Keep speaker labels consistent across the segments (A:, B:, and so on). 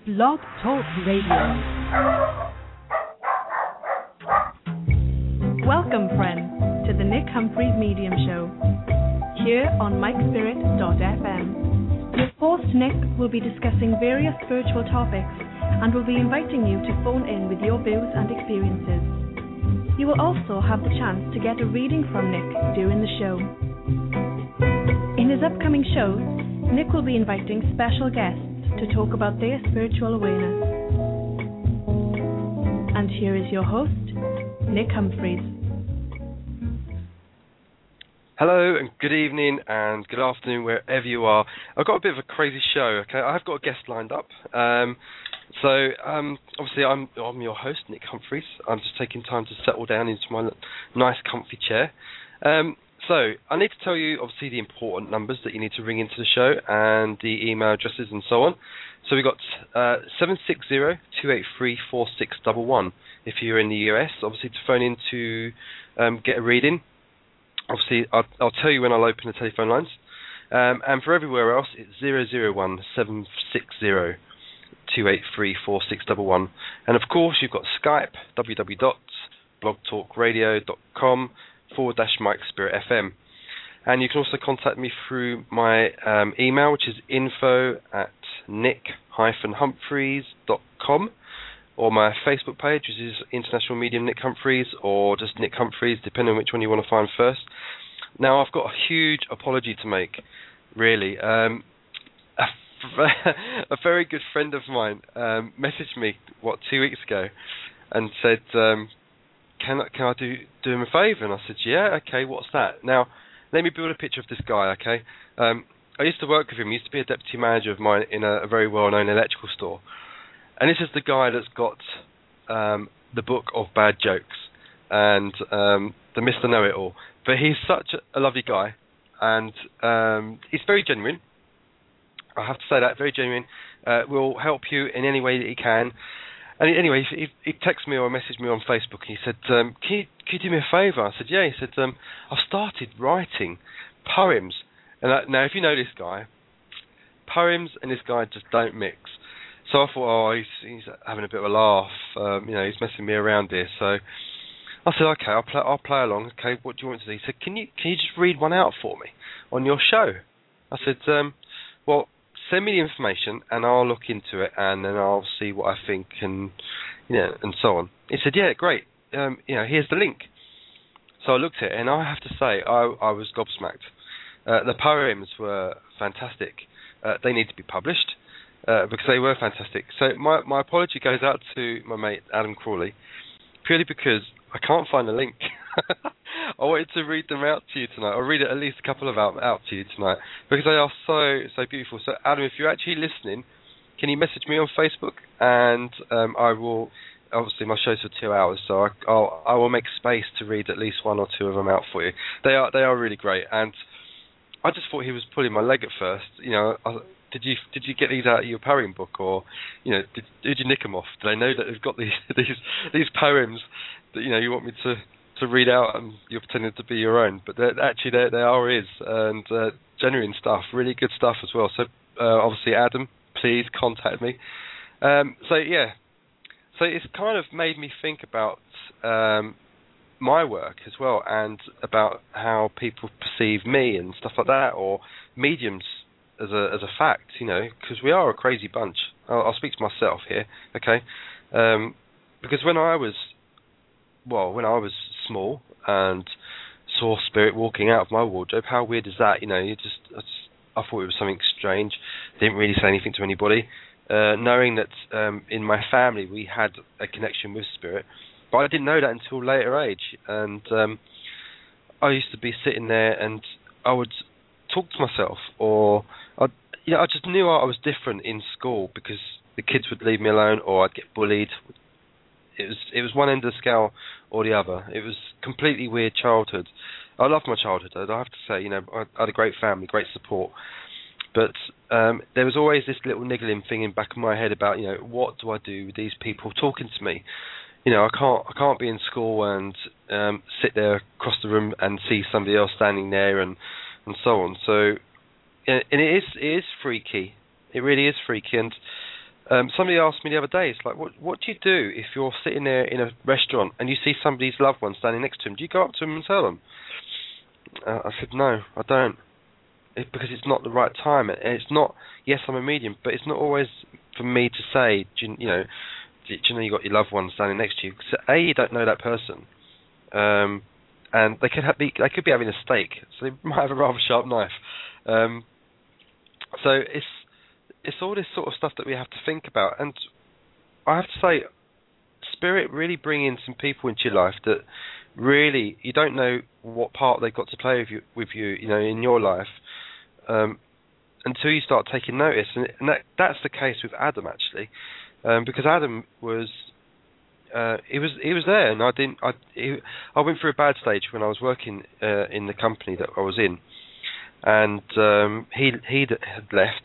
A: Blog Talk Radio. Welcome, friends, to the Nick Humphreys Medium Show, here on MikeSpirit.fm. Your host, Nick, will be discussing various spiritual topics and will be inviting you to phone in with your views and experiences. You will also have the chance to get a reading from Nick during the show. In his upcoming shows, Nick will be inviting special guests to talk about their spiritual awareness. And here is your host, Nick Humphreys.
B: Hello and good evening and good afternoon wherever you are. I've got a bit of a crazy show, okay? I've got a guest lined up. Obviously I'm your host, Nick Humphreys. I'm just taking time to settle down into my nice comfy chair. So I need to tell you, obviously, the important numbers that you need to ring into the show and the email addresses and so on. So we've got 760-283-4611 if you're in the US, obviously, to phone in to get a reading. Obviously, I'll tell you when I'll open the telephone lines. And for everywhere else, it's 001-760-283-4611. And of course, you've got Skype, www.blogtalkradio.com/MikeSpiritFM. And you can also contact me through my email, which is info@nick-humphreys.com, or my Facebook page, which is International Medium Nick Humphreys, or just Nick Humphreys, depending on which one you want to find first. Now, I've got a huge apology to make, really. A very good friend of mine messaged me, 2 weeks ago, and said, can I do him a favour? And I said, yeah, okay, what's that? Now, let me build a picture of this guy, okay? I used to work with him. He used to be a deputy manager of mine in a very well-known electrical store. And this is the guy that's got the book of bad jokes and the Mr. Know-It-All. But he's such a lovely guy, and he's very genuine. I have to say that, very genuine. Will help you in any way that he can. And anyway, he texted me or messaged me on Facebook, and he said, can you do me a favour? I said, yeah. He said, I've started writing poems. And now, if you know this guy, poems and this guy just don't mix. So I thought, he's having a bit of a laugh. He's messing me around here. So I said, okay, I'll play along. Okay, what do you want to do? He said, can you just read one out for me on your show? I said, well, send me the information and I'll look into it and then I'll see what I think and so on. He said, yeah, great. Here's the link. So I looked at it and I have to say I was gobsmacked. The poems were fantastic. They need to be published because they were fantastic. So my apology goes out to my mate Adam Crawley, purely because I can't find the link. I wanted to read them out to you tonight. I'll read at least a couple of out to you tonight because they are so beautiful. So Adam, if you're actually listening, can you message me on Facebook? And I will. Obviously, my show's for 2 hours, so I will make space to read at least one or two of them out for you. They are really great, and I just thought he was pulling my leg at first. Did you get these out of your poem book, or did you nick them off? Did I know that they've got these poems that you want me to read out and you're pretending to be your own? But they are his, and genuine stuff, really good stuff as well. So obviously, Adam, please contact me. So it's kind of made me think about my work as well, and about how people perceive me and stuff like that, or mediums as a fact, because we are a crazy bunch. I'll speak to myself here, okay? Because when I was small and saw spirit walking out of my wardrobe, how weird is that? I thought it was something strange. Didn't really say anything to anybody, knowing that in my family we had a connection with spirit, but I didn't know that until later age. And I used to be sitting there and I would talk to myself, or I just knew I was different in school because the kids would leave me alone, or I'd get bullied. It was one end of the scale or the other. It was completely weird childhood. I loved my childhood, I have to say. I had a great family, great support. But there was always this little niggling thing in the back of my head about, what do I do with these people talking to me? I can't be in school and sit there across the room and see somebody else standing there and so on. So, and it is freaky. It really is freaky. And Somebody asked me the other day, it's like, what do you do if you're sitting there in a restaurant and you see somebody's loved one standing next to him? Do you go up to them and tell them? I said, no, I don't. Because it's not the right time. It's not, yes, I'm a medium, but it's not always for me to say, do you know you got your loved one standing next to you? So A, you don't know that person. And they could be having a steak, so they might have a rather sharp knife. So it's all this sort of stuff that we have to think about. And I have to say, Spirit really bring in some people into your life that really you don't know what part they've got to play with you, you know, in your life, until you start taking notice. And that's the case with Adam, actually, because Adam was. He was there, and I went through a bad stage when I was working in the company that I was in, and he'd had left.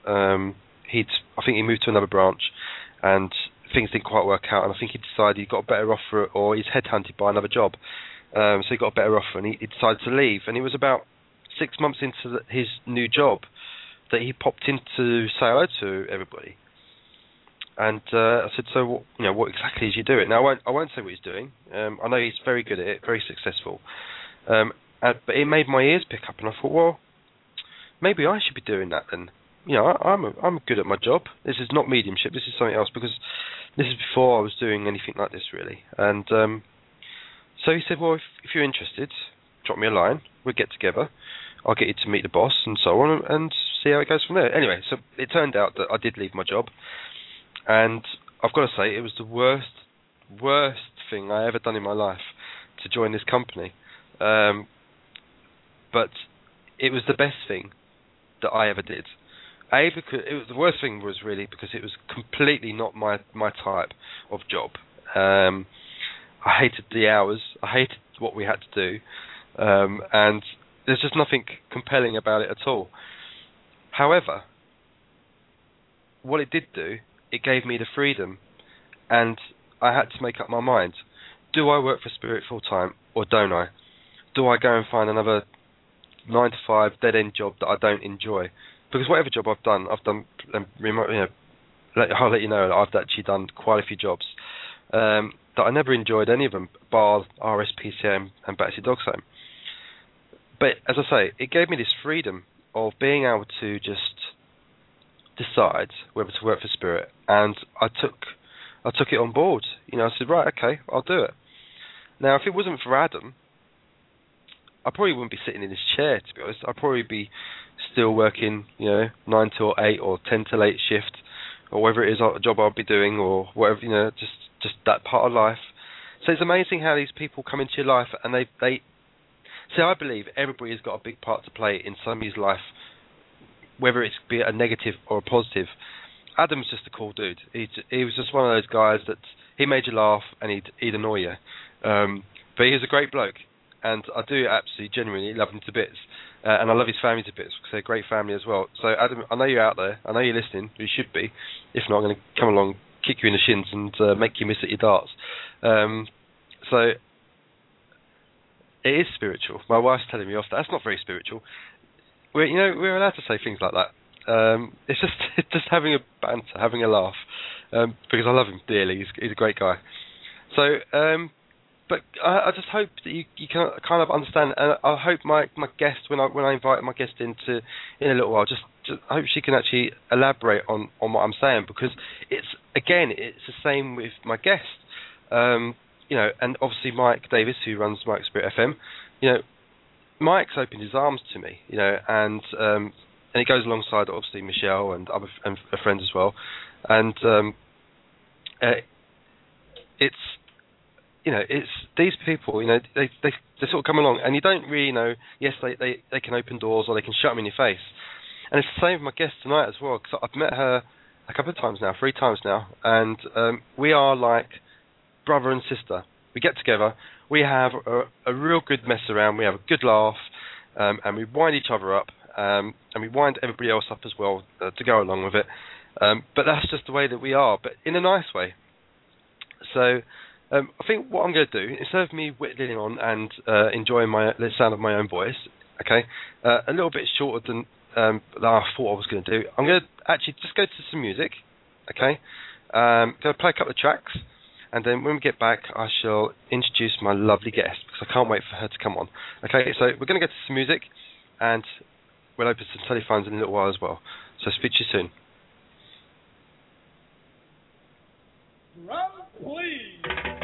B: I think he moved to another branch, and things didn't quite work out. And I think he decided he got a better offer, or he's headhunted by another job. So he got a better offer, and he decided to leave. And it was about 6 months into his new job that he popped in to say hello to everybody. And I said, so what exactly is you doing? Now I won't say what he's doing. I know he's very good at it, very successful. But it made my ears pick up, and I thought, well, maybe I should be doing that then. You know, I'm good at my job. This is not mediumship. This is something else, because this is before I was doing anything like this, really. And so he said, well, if you're interested, drop me a line. We'll get together. I'll get you to meet the boss and so on, and see how it goes from there. Anyway, so it turned out that I did leave my job. And I've got to say, it was the worst thing I ever done in my life to join this company. But it was the best thing that I ever did. Because the worst thing was really because it was completely not my type of job. I hated the hours. I hated what we had to do. And there's just nothing compelling about it at all. However, what it did do, it gave me the freedom, and I had to make up my mind. Do I work for Spirit full time, or don't I? Do I go and find another 9 to 5 dead end job that I don't enjoy? Because whatever job I've done, I'll let you know that I've actually done quite a few jobs that I never enjoyed any of them, bar RSPCA and Battersea Dogs Home. But as I say, it gave me this freedom of being able to just decide whether to work for Spirit, and I took it on board. You know, I said, right, okay, I'll do it. Now, if it wasn't for Adam, I probably wouldn't be sitting in this chair, to be honest. I'd probably be still working, 9 till 8 or 10 till 8 shift, or whatever it is a job I'll be doing, or whatever, just that part of life. So it's amazing how these people come into your life, and they see, I believe everybody's got a big part to play in somebody's life, whether it's be a negative or a positive. Adam's just a cool dude. He was just one of those guys that he made you laugh and he'd annoy you. But he was a great bloke, and I do absolutely genuinely love him to bits. And I love his family to bits, because they're a great family as well. So Adam, I know you're out there. I know you're listening. You should be. If not, I'm going to come along, kick you in the shins, and make you miss at your darts. So it is spiritual. My wife's telling me off that. That's not very spiritual. We're allowed to say things like that. It's just having a banter, having a laugh, because I love him dearly. He's a great guy. So, but I just hope that you can kind of understand, and I hope my guest, when I invite my guest in a little while, just I hope she can actually elaborate on what I'm saying, because it's the same with my guest. And obviously Mike Davis, who runs Mike Spirit FM, Mike's opened his arms to me, and it goes alongside obviously Michelle and other and friends as well, and it's these people, they sort of come along, and you don't really know. Yes, they can open doors, or they can shut them in your face, and it's the same with my guest tonight as well, because I've met her a couple of times now, 3 times now, and we are like brother and sister. We get together, we have a real good mess around, we have a good laugh, and we wind each other up, and we wind everybody else up as well to go along with it. But that's just the way that we are, but in a nice way. So I think what I'm going to do, instead of me whittling on and enjoying the sound of my own voice, okay, a little bit shorter than I thought I was going to do, I'm going to actually just go to some music, Okay? Going to play a couple of tracks, and then when we get back, I shall introduce my lovely guest, because I can't wait for her to come on. Okay, so we're going to get to some music, and we'll open some telephones in a little while as well. So speak to you soon.
C: Drum, please.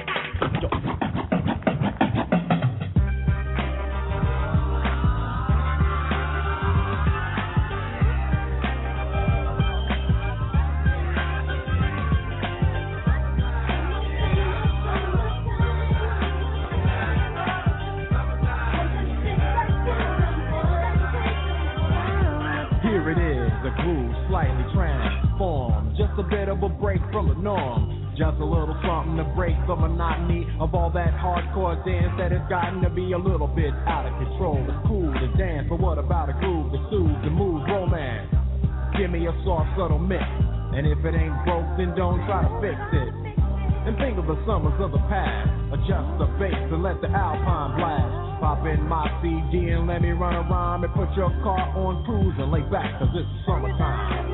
D: Here it is, a groove slightly transformed, just a bit of a break from the norm. Just a little something to break the monotony of all that hardcore dance that has gotten to be a little bit out of control. It's cool to dance, but what about a groove that soothes and moves romance? Give me a soft, subtle mix, and if it ain't broke, then don't try to fix it. And think of the summers of the past, adjust the bass and let the alpine blast. Pop in my CD and let me run a rhyme and put your car on cruise and lay back, cause it's summertime.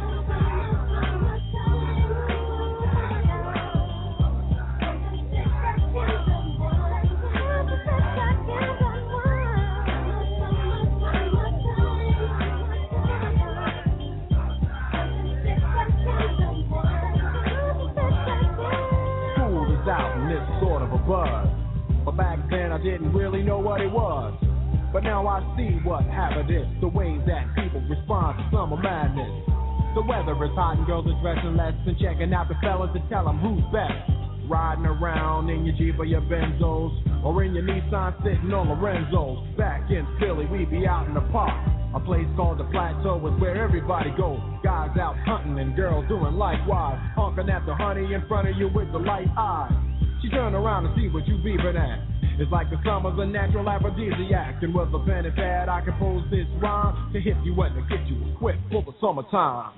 D: Out and it's sort of a buzz, but back then I didn't really know what it was. But now I see what happened is the ways that people respond to summer madness. The weather is hot and girls are dressing less and checking out the fellas to tell them who's best. Riding around in your Jeep or your Benzos, or in your Nissan sitting on Lorenzo's. Back in Philly, we be out in the park. A place called the Plateau is where everybody goes. Guys out hunting and girls doing likewise. Honking at the honey in front of you with the light eyes. She turn around and see what you beeping at. It's like the summer's a natural aphrodisiac. And with a pen and pad, I compose this rhyme to hit you and to get you equipped for the summertime.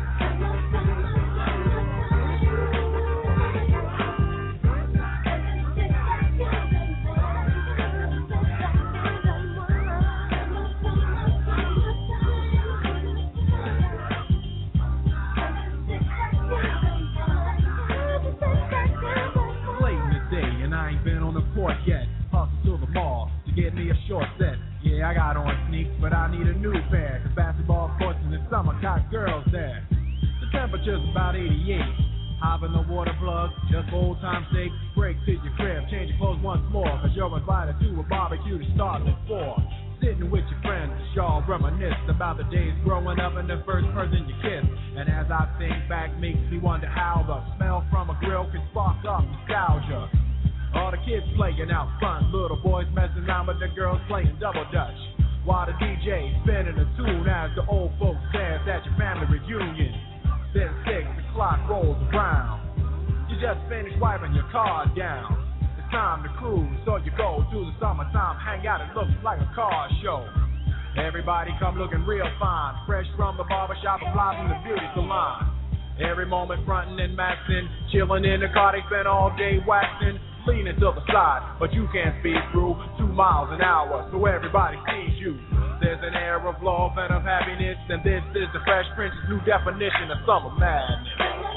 D: Yet, hustle to the mall to get me a short set. Yeah, I got on sneaks, but I need a new pair, cause basketball courts in the summer got girls there. The temperature's about 88. Hop in the water plug, just for old time's sake. Break to your crib, change your clothes once more, cause you're invited to a barbecue to start at 4. Sitting with your friends, y'all reminisce about the days growing up and the first person you kissed. And as I think back, makes me wonder how the smell from a grill can spark up nostalgia. All the kids playing out front, little boys messing around with the girls playing double dutch. While the DJ spinning a tune as the old folks dance at your family reunion. Then 6 o'clock rolls around. You just finished wiping your car down. It's time to cruise, so you go to the summertime hangout. It looks like a car show. Everybody come looking real fine, fresh from the barbershop and fly from the beauty salon. Every moment frontin' and maxin', chillin' in the car, they spend all day waxing. Leaning to the side, but you can't speed through 2 miles an hour, so everybody sees you. There's an air of love and of happiness, and this is the Fresh Prince's new definition of summer madness.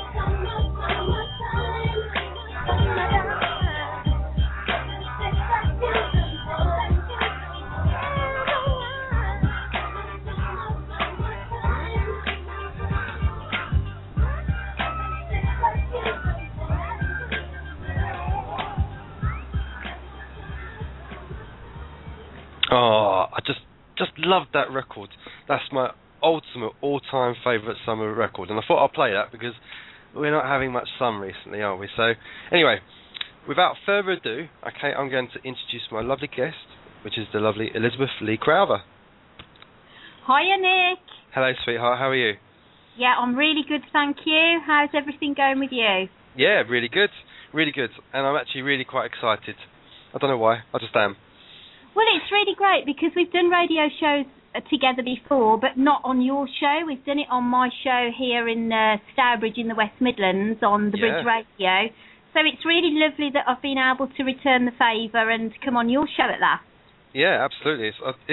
B: Oh, I just love that record. That's my ultimate all-time favourite summer record, and I thought I'd play that because we're not having much sun recently, are we? So, anyway, without further ado, okay, I'm going to introduce my lovely guest, which is the lovely Elizabeth Lee Crowther.
E: Hiya, Nick.
B: Hello, sweetheart. How are you?
E: Yeah, I'm really good, thank you. How's everything going with you?
B: Yeah, really good. Really good. And I'm actually really quite excited. I don't know why. I just am.
E: Well, it's really great because we've done radio shows together before, but not on your show. We've done it on my show here in Stourbridge in the West Midlands on the Bridge Radio. So it's really lovely that I've been able to return the favour and come on your show at last.
B: Yeah, absolutely. It's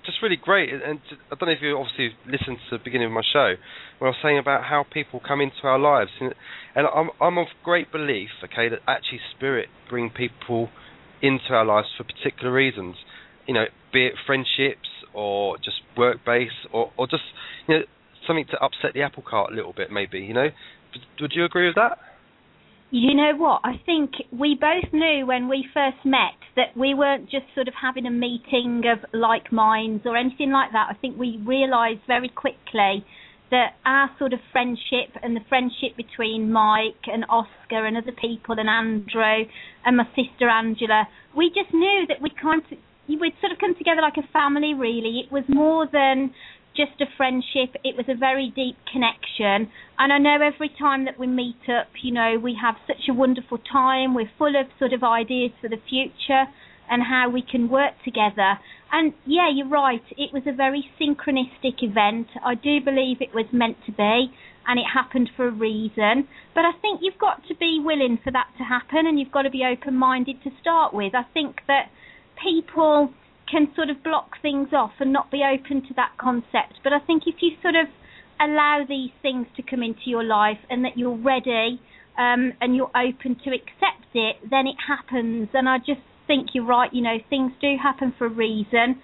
B: just really great. And I don't know if you obviously listened to the beginning of my show, where I was saying about how people come into our lives, and I'm of great belief, okay, that actually spirit bring people into our lives for particular reasons. You know, be it friendships or just work base or just, you know, something to upset the apple cart a little bit, maybe. You know, would you agree with that?
E: You know what? I think we both knew when we first met that we weren't just sort of having a meeting of like minds or anything like that. I think we realised very quickly that our sort of friendship and the friendship between Mike and Oscar and other people and Andrew and my sister Angela, we just knew that we'd sort of come together like a family, really. It was more than just a friendship. It was a very deep connection, and I know every time that we meet up, you know, we have such a wonderful time. We're full of sort of ideas for the future and how we can work together. And yeah, you're right, it was a very synchronistic event. I do believe it was meant to be, and it happened for a reason. But I think you've got to be willing for that to happen, and you've got to be open-minded to start with. I think that people can sort of block things off and not be open to that concept. But I think if you sort of allow these things to come into your life and that you're ready and you're open to accept it, then it happens. And I just think you're right, you know, things do happen for a reason.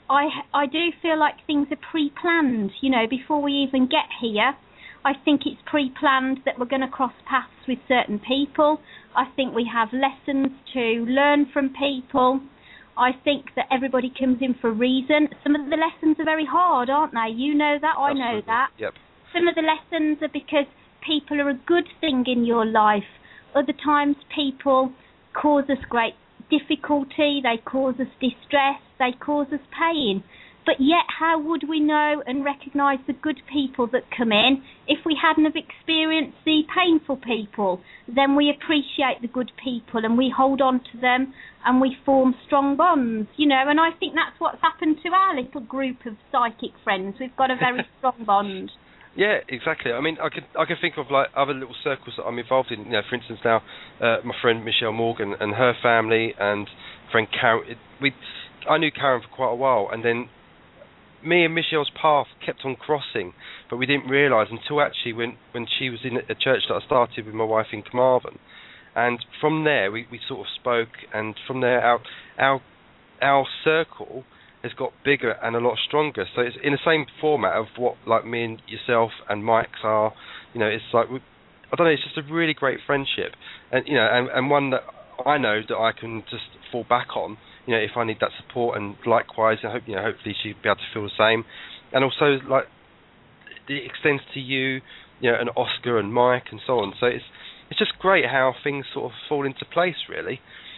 E: I do feel like things are pre-planned, you know, before we even get here. I think it's pre-planned that we're going to cross paths with certain people. I think we have lessons to learn from people. I think that everybody comes in for a reason. Some of the lessons are very hard, aren't they? You know that, I know that.
B: Yep.
E: Some of the lessons are because people are a good thing in your life. Other times people cause us great difficulty, they cause us distress, they cause us pain. But yet, how would we know and recognise the good people that come in if we hadn't have experienced the painful people? Then we appreciate the good people and we hold on to them and we form strong bonds, you know. And I think that's what's happened to our little group of psychic friends. We've got a very strong bond.
B: Yeah, exactly. I mean, I can think of like other little circles that I'm involved in. You know, for instance, now my friend Michelle Morgan and her family and friend Karen. I knew Karen for quite a while, and then me and Michelle's path kept on crossing, but we didn't realise until actually when she was in a church that I started with my wife in Carmarthen, and from there we sort of spoke, and from there our circle has got bigger and a lot stronger. So it's in the same format of what like me and yourself and Mike's are. You know, it's like I don't know. It's just a really great friendship, and you know, and one that I know that I can just fall back on. You know, if I need that support, and likewise, I hope, you know, hopefully she'll be able to feel the same. And also, like, it extends to you, you know, and Oscar and Mike and so on. So it's just great how things sort of fall into place, really.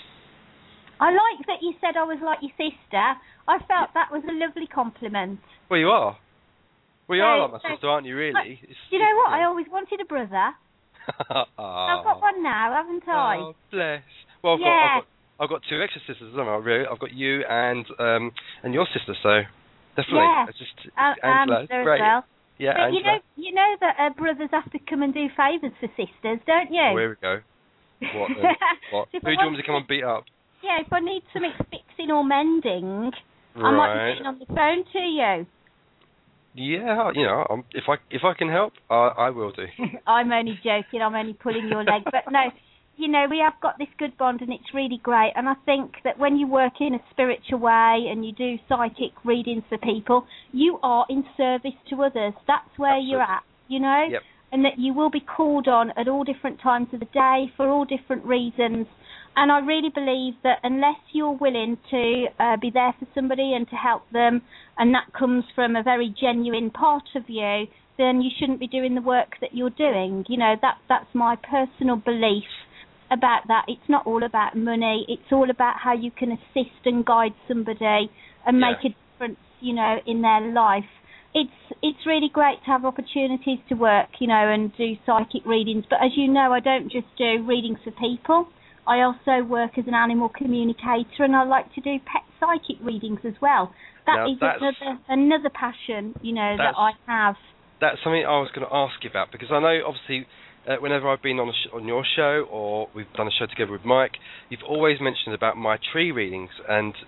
E: I like that you said I was like your sister. I felt that was a lovely compliment.
B: Well, you are. Well, you are like my sister, aren't you, really?
E: You know what? I always wanted a brother. I've got one now, haven't I?
B: Oh, bless. Well, I've got two extra sisters, haven't I? Really? I've got you and your sister, so definitely.
E: Yeah.
B: It's just Angela, great.
E: Well.
B: Yeah,
E: but
B: Angela.
E: you know that brothers have to come and do favours for sisters, don't you?
B: Oh, here we go. What? What? Who do you want me to come and beat up?
E: Yeah, if I need something fixing or mending,
B: right.
E: I might be sitting on the phone to you.
B: Yeah, you know, if I can help, I will do.
E: I'm only joking. I'm only pulling your leg, but no. You know, we have got this good bond and it's really great, and I think that when you work in a spiritual way and you do psychic readings for people, you are in service to others. That's where
B: Absolutely.
E: you're at, you know?
B: Yep.
E: And that you will be called on at all different times of the day for all different reasons. And I really believe that unless you're willing to be there for somebody and to help them, and that comes from a very genuine part of you, then you shouldn't be doing the work that you're doing. You know, that's my personal belief about that. It's not all about money. It's all about how you can assist and guide somebody and make a difference, you know, in their life. It's really great to have opportunities to work, you know, and do psychic readings. But as you know, I don't just do readings for people. I also work as an animal communicator, and I like to do pet psychic readings as well. That is another passion, you know, that I have. That's
B: something I was going to ask you about, because I know, obviously, whenever I've been on your show or we've done a show together with Mike, you've always mentioned about my tree readings and the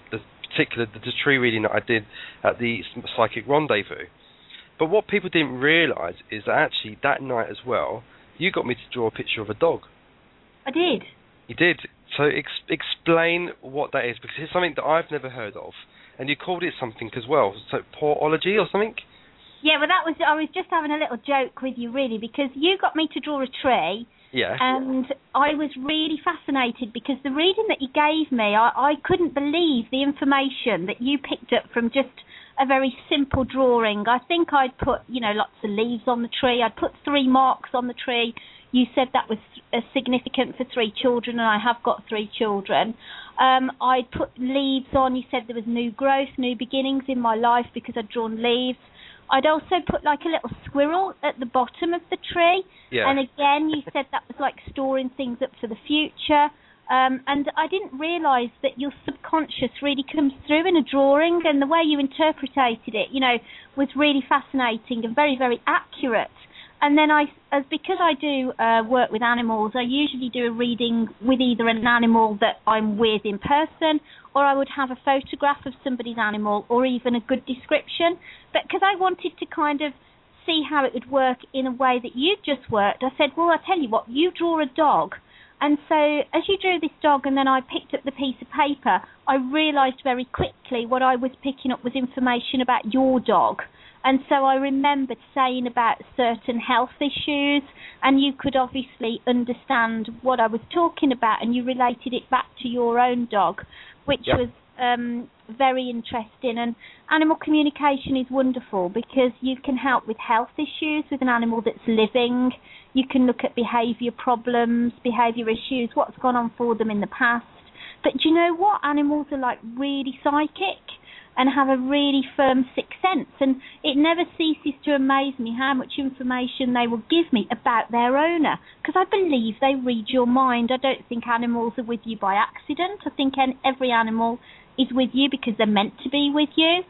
B: particular the tree reading that I did at the Psychic Rendezvous. But what people didn't realise is that actually that night as well, you got me to draw a picture of a dog.
E: I did.
B: You did. So explain what that is, because it's something that I've never heard of, and you called it something as well. So porology or something?
E: Yeah, well, I was just having a little joke with you, really, because you got me to draw a tree.
B: Yeah.
E: And I was really fascinated because the reading that you gave me, I couldn't believe the information that you picked up from just a very simple drawing. I think I'd put, lots of leaves on the tree. I'd put 3 marks on the tree. You said that was significant for 3 children, and I have got 3 children. I'd put leaves on. You said there was new growth, new beginnings in my life because I'd drawn leaves. I'd also put like a little squirrel at the bottom of the tree.
B: Yeah.
E: And again, you said that was like storing things up for the future. And I didn't realise that your subconscious really comes through in a drawing, and the way you interpreted it, was really fascinating and very, very accurate. And then because I do work with animals, I usually do a reading with either an animal that I'm with in person, or I would have a photograph of somebody's animal, or even a good description. But because I wanted to kind of see how it would work in a way that you just worked, I said, well, I tell you what, you draw a dog. And so as you drew this dog and then I picked up the piece of paper, I realised very quickly what I was picking up was information about your dog. And so I remembered saying about certain health issues, and you could obviously understand what I was talking about, and you related it back to your own dog, which was very interesting. And animal communication is wonderful because you can help with health issues with an animal that's living. You can look at behaviour problems, behaviour issues, what's gone on for them in the past. But do you know what? Animals are like really psychic and have a really firm sixth sense, and it never ceases to amaze me how much information they will give me about their owner, because I believe they read your mind. I don't think animals are with you by accident. I think every animal is with you because they're meant to be with you,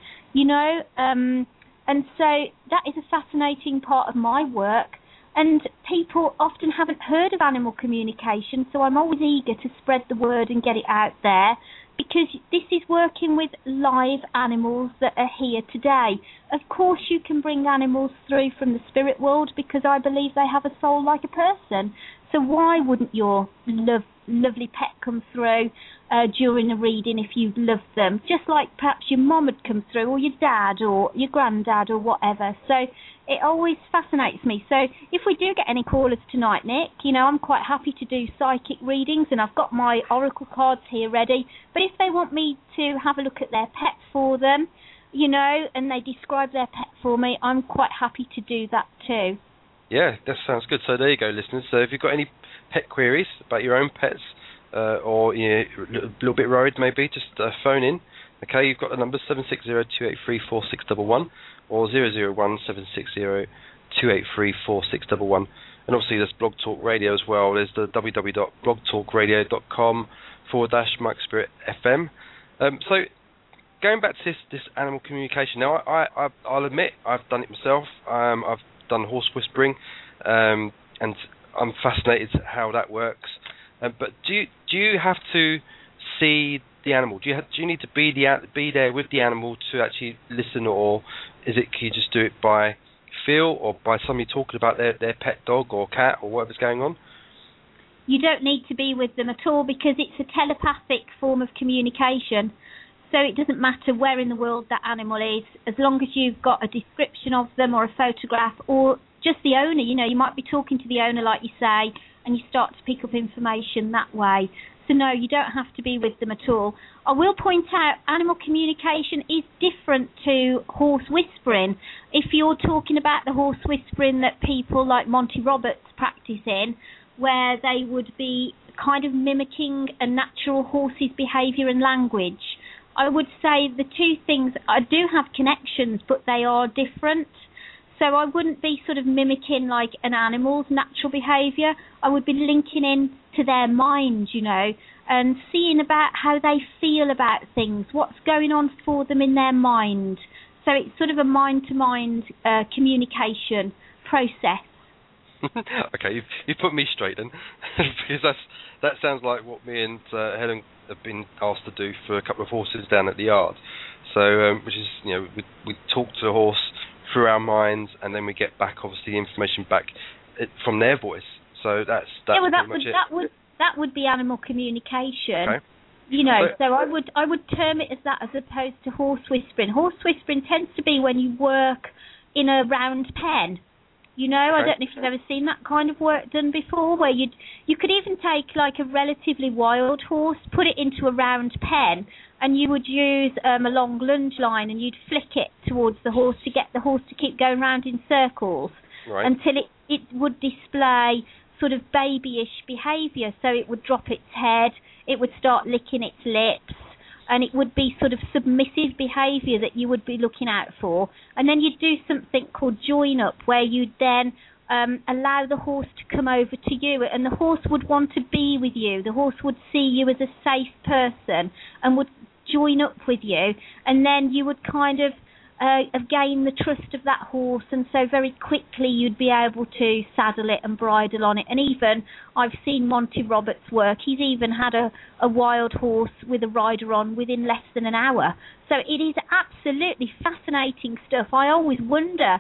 E: and so that is a fascinating part of my work. And people often haven't heard of animal communication, so I'm always eager to spread the word and get it out there, because this is working with live animals that are here today. Of course you can bring animals through from the spirit world because I believe they have a soul like a person. So why wouldn't your lovely pet come through during a reading if you love them? Just like perhaps your mum would come through, or your dad, or your granddad, or whatever. So it always fascinates me. So if we do get any callers tonight, Nick, I'm quite happy to do psychic readings, and I've got my oracle cards here ready. But if they want me to have a look at their pet for them, and they describe their pet for me, I'm quite happy to do that too.
B: Yeah, that sounds good. So there you go, listeners. So if you've got any pet queries about your own pets, or a little bit worried maybe, just phone in. Okay, you've got the number 760-283-4611 or 001-760-283-4611. And obviously there's Blog Talk Radio as well. There's the www.blogtalkradio.com/MikeSpiritFM. So going back to this animal communication, now I'll admit I've done it myself. I've done horse whispering, and I'm fascinated how that works. But do you have to see the animal? Do you need to be there with the animal to actually listen, or can you just do it by feel or by somebody talking about their pet dog or cat or whatever's going on?
E: You don't need to be with them at all because it's a telepathic form of communication. So it doesn't matter where in the world that animal is, as long as you've got a description of them or a photograph or just the owner. You might be talking to the owner, like you say, and you start to pick up information that way. So no, you don't have to be with them at all. I will point out animal communication is different to horse whispering. If you're talking about the horse whispering that people like Monty Roberts practice in, where they would be kind of mimicking a natural horse's behaviour and language, I would say the two things, I do have connections, but they are different. So I wouldn't be sort of mimicking like an animal's natural behaviour. I would be linking in to their mind, and seeing about how they feel about things, what's going on for them in their mind. So it's sort of a mind-to-mind communication process.
B: Okay, you've put me straight then, because that sounds like what me and Helen have been asked to do for a couple of horses down at the yard. So, which is, we talk to the horse through our minds, and then we get back, obviously, the information back from their voice. So that's pretty much it.
E: That would be animal communication.
B: Okay.
E: So I would term it as that, as opposed to horse whispering. Horse whispering tends to be when you work in a round pen. Okay. I don't know if you've ever seen that kind of work done before, where you could even take like a relatively wild horse, put it into a round pen, and you would use a long lunge line, and you'd flick it towards the horse to get the horse to keep going round in circles until it would display sort of babyish behaviour. So it would drop its head, it would start licking its lips, and it would be sort of submissive behaviour that you would be looking out for. And then you'd do something called join up, where you'd then allow the horse to come over to you, and the horse would want to be with you. The horse would see you as a safe person and would join up with you, and then you would kind of gain the trust of that horse, and so very quickly you'd be able to saddle it and bridle on it. And even I've seen Monty Roberts work. He's even had a wild horse with a rider on within less than an hour. So it is absolutely fascinating stuff. I always wonder,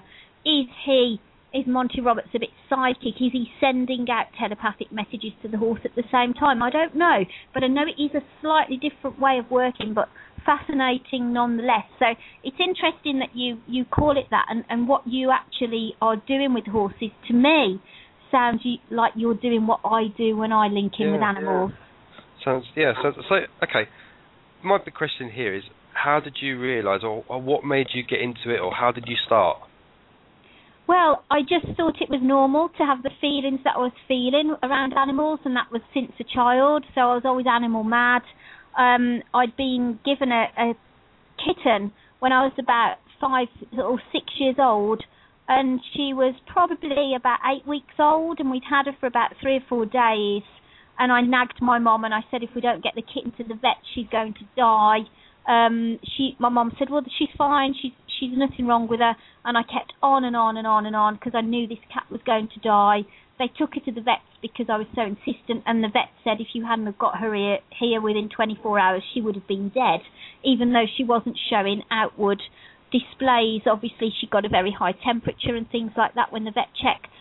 E: is Monty Roberts a bit psychic? Is he sending out telepathic messages to the horse at the same time? I don't know, but I know it is a slightly different way of working, but fascinating nonetheless. So it's interesting that you call it that, and what you actually are doing with horses, to me, sounds like you're doing what I do when I link in with animals.
B: So okay. My big question here is, how did you realise, or what made you get into it, or how did you start?
E: Well, I just thought it was normal to have the feelings that I was feeling around animals, and that was since a child. So I was always animal mad. I'd been given a kitten when I was about 5 or 6 years old, and she was probably about 8 weeks old, and we'd had her for about 3 or 4 days. And I nagged my mum, and I said, if we don't get the kitten to the vet, she's going to die. My mum said, well, she's fine, she's nothing wrong with her. And I kept on and on and on and on, because I knew this cat was going to die. They took her to the vets because I was so insistent, and the vet said if you hadn't have got her here within 24 hours, she would have been dead, even though she wasn't showing outward displays. Obviously, she got a very high temperature and things like that when the vet checked. So,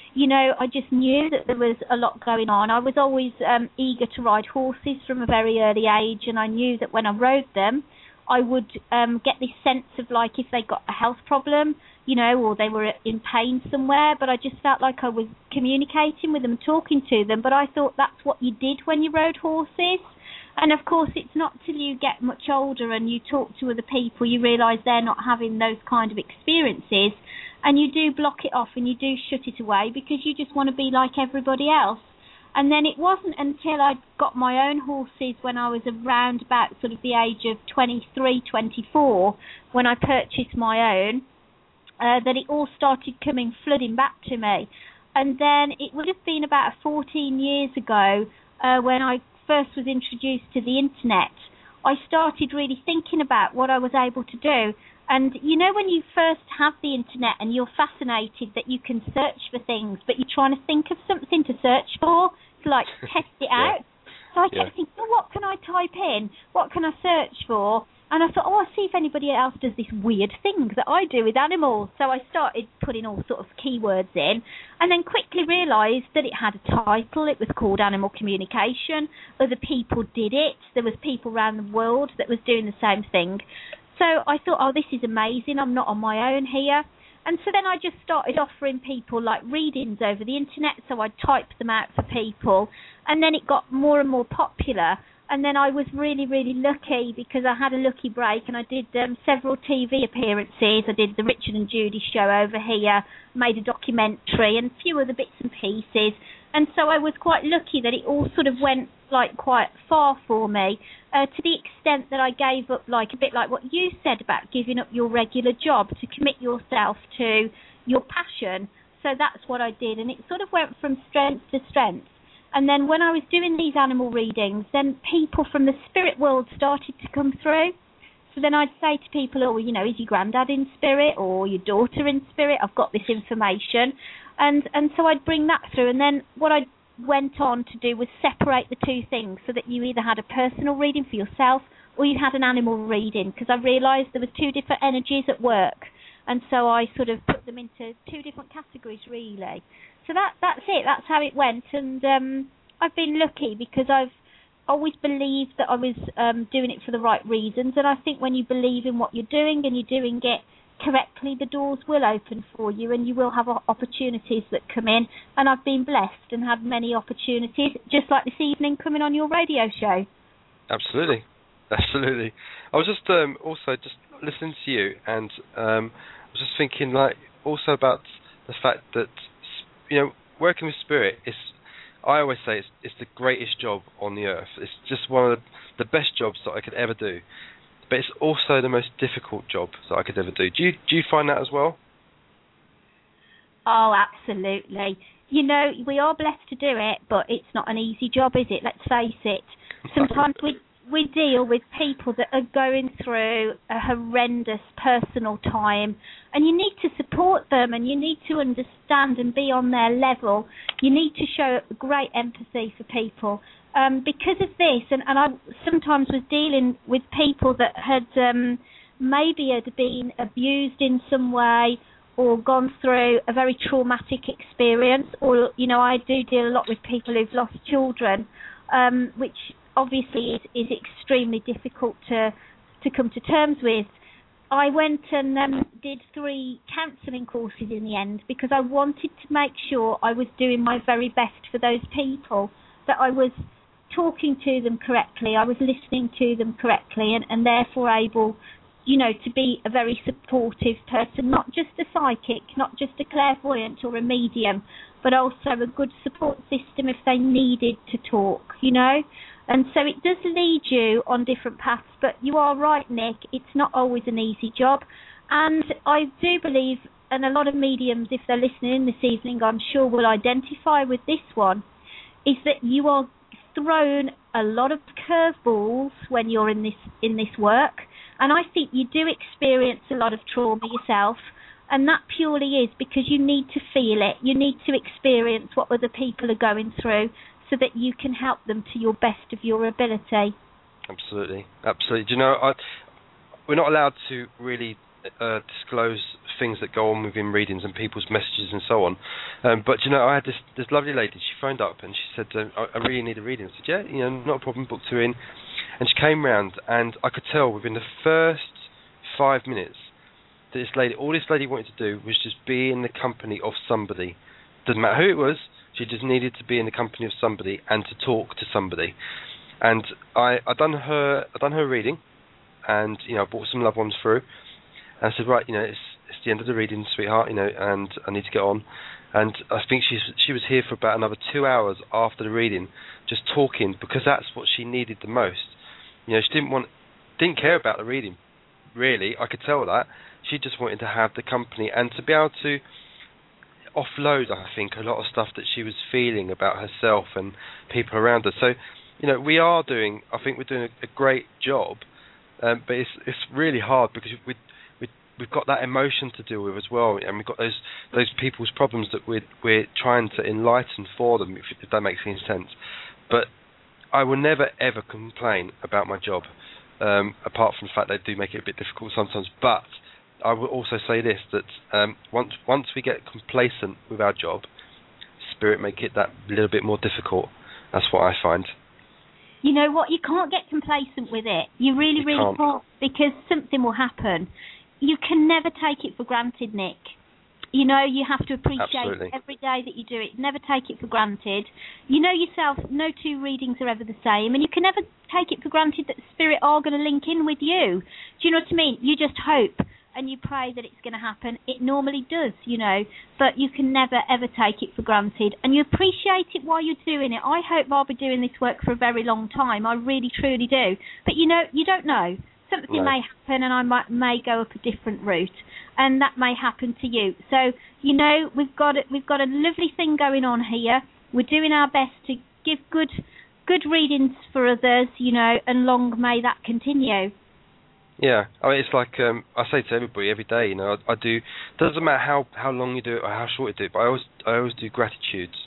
E: I just knew that there was a lot going on. I was always eager to ride horses from a very early age, and I knew that when I rode them, I would get this sense of, like, if they got a health problem, or they were in pain somewhere, but I just felt like I was communicating with them and talking to them. But I thought that's what you did when you rode horses. And, of course, it's not till you get much older and you talk to other people, you realise they're not having those kind of experiences, and you do block it off and you do shut it away because you just want to be like everybody else. And then it wasn't until I got my own horses when I was around about sort of the age of 23, 24, when I purchased my own, that it all started coming flooding back to me. And then it would have been about 14 years ago when I first was introduced to the internet, I started really thinking about what I was able to do. And when you first have the internet and you're fascinated that you can search for things, but you're trying to think of something to search for, to like test it out. So I kept thinking, well, what can I type in? What can I search for? And I thought, I'll see if anybody else does this weird thing that I do with animals. So I started putting all sorts of keywords in, and then quickly realised that it had a title. It was called Animal Communication. Other people did it. There was people around the world that was doing the same thing. So I thought, this is amazing. I'm not on my own here. And so then I just started offering people like readings over the internet. So I'd type them out for people, and then it got more and more popular. And then I was really, really lucky because I had a lucky break, and I did several TV appearances. I did the Richard and Judy show over here, made a documentary and a few other bits and pieces. And so I was quite lucky that it all sort of went like quite far for me, to the extent that I gave up, like a bit like what you said about giving up your regular job to commit yourself to your passion. So that's what I did, and it sort of went from strength to strength. And then when I was doing these animal readings, then people from the spirit world started to come through. So then I'd say to people, is your granddad in spirit or your daughter in spirit? I've got this information. And so I'd bring that through. And then what I'd went on to do was separate the two things, so that you either had a personal reading for yourself or you had an animal reading, because I realised there was two different energies at work, and so I sort of put them into two different categories, really. So that's it. That's how it went, and I've been lucky because I've always believed that I was doing it for the right reasons, and I think when you believe in what you're doing and you're doing it correctly, the doors will open for you and you will have opportunities that come in, and I've been blessed and had many opportunities, just like this evening coming on your radio show.
B: Absolutely. I was just also just listening to you, and I was just thinking, like, also about the fact that, you know, working with spirit is, I always say it's the greatest job on the earth. It's just one of the best jobs that I could ever do. But it's also the most difficult job that I could ever do. Do you find that as well?
E: Oh, absolutely. You know, we are blessed to do it, but it's not an easy job, is it? Let's face it. Sometimes we deal with people that are going through a horrendous personal time, and you need to support them, and you need to understand and be on their level. You need to show great empathy for people. Because of this, and I sometimes was dealing with people that had maybe had been abused in some way or gone through a very traumatic experience, or, you know, I do deal a lot with people who've lost children, which obviously is extremely difficult to come to terms with. I went and did 3 counselling courses in the end, because I wanted to make sure I was doing my very best for those people, that I was talking to them correctly, I was listening to them correctly, and therefore able, you know, to be a very supportive person, not just a psychic, not just a clairvoyant or a medium, but also a good support system if they needed to talk, you know. And so it does lead you on different paths, but you are right, Nick, it's not always an easy job. And I do believe, and a lot of mediums, if they're listening in this evening, I'm sure will identify with this one, is that you are thrown a lot of curveballs when you're in this work, and I think you do experience a lot of trauma yourself, and that purely is because you need to feel it, you need to experience what other people are going through, so that you can help them to your best of your ability.
B: Absolutely. Do you know, we're not allowed to really disclose things that go on within readings and people's messages and so on. But, you know, I had this lovely lady, she phoned up and she said, I really need a reading. I said, yeah, you know, not a problem, booked her in. And she came round, and I could tell within the first 5 minutes that all this lady wanted to do was just be in the company of somebody. Doesn't matter who it was, she just needed to be in the company of somebody and to talk to somebody. And I done her reading, and, you know, I brought some loved ones through. And I said, right, you know, it's the end of the reading, sweetheart, you know, and I need to get on. And I think she was here for about another 2 hours after the reading, just talking, because that's what she needed the most. You know, she didn't care about the reading, really. I could tell that. She just wanted to have the company and to be able to offload, I think, a lot of stuff that she was feeling about herself and people around her. So, you know, we're doing a great job, but it's really hard because we've got that emotion to deal with as well, and we've got those people's problems that we're trying to enlighten for them, if that makes any sense. But I will never ever complain about my job, apart from the fact they do make it a bit difficult sometimes. But I will also say this, that once we get complacent with our job, spirit make it that little bit more difficult. That's what I find.
E: You know what? You can't get complacent with it. You really can't, because something will happen. You can never take it for granted, Nick. You know, you have to appreciate every day that you do it. Never take it for granted. You know yourself, no 2 readings are ever the same, and you can never take it for granted that spirit are going to link in with you. Do you know what I mean? You just hope and you pray that it's going to happen. It normally does, you know, but you can never, ever take it for granted. And you appreciate it while you're doing it. I hope I'll be doing this work for a very long time. I really, truly do. But, you know, you don't know. Something may happen, and I may go up a different route, and that may happen to you. So, you know, we've got a lovely thing going on here. We're doing our best to give good readings for others, you know, and long may that continue.
B: Yeah, I mean, it's like I say to everybody every day, you know, I do. Doesn't matter how long you do it or how short you do it, but I always do gratitudes.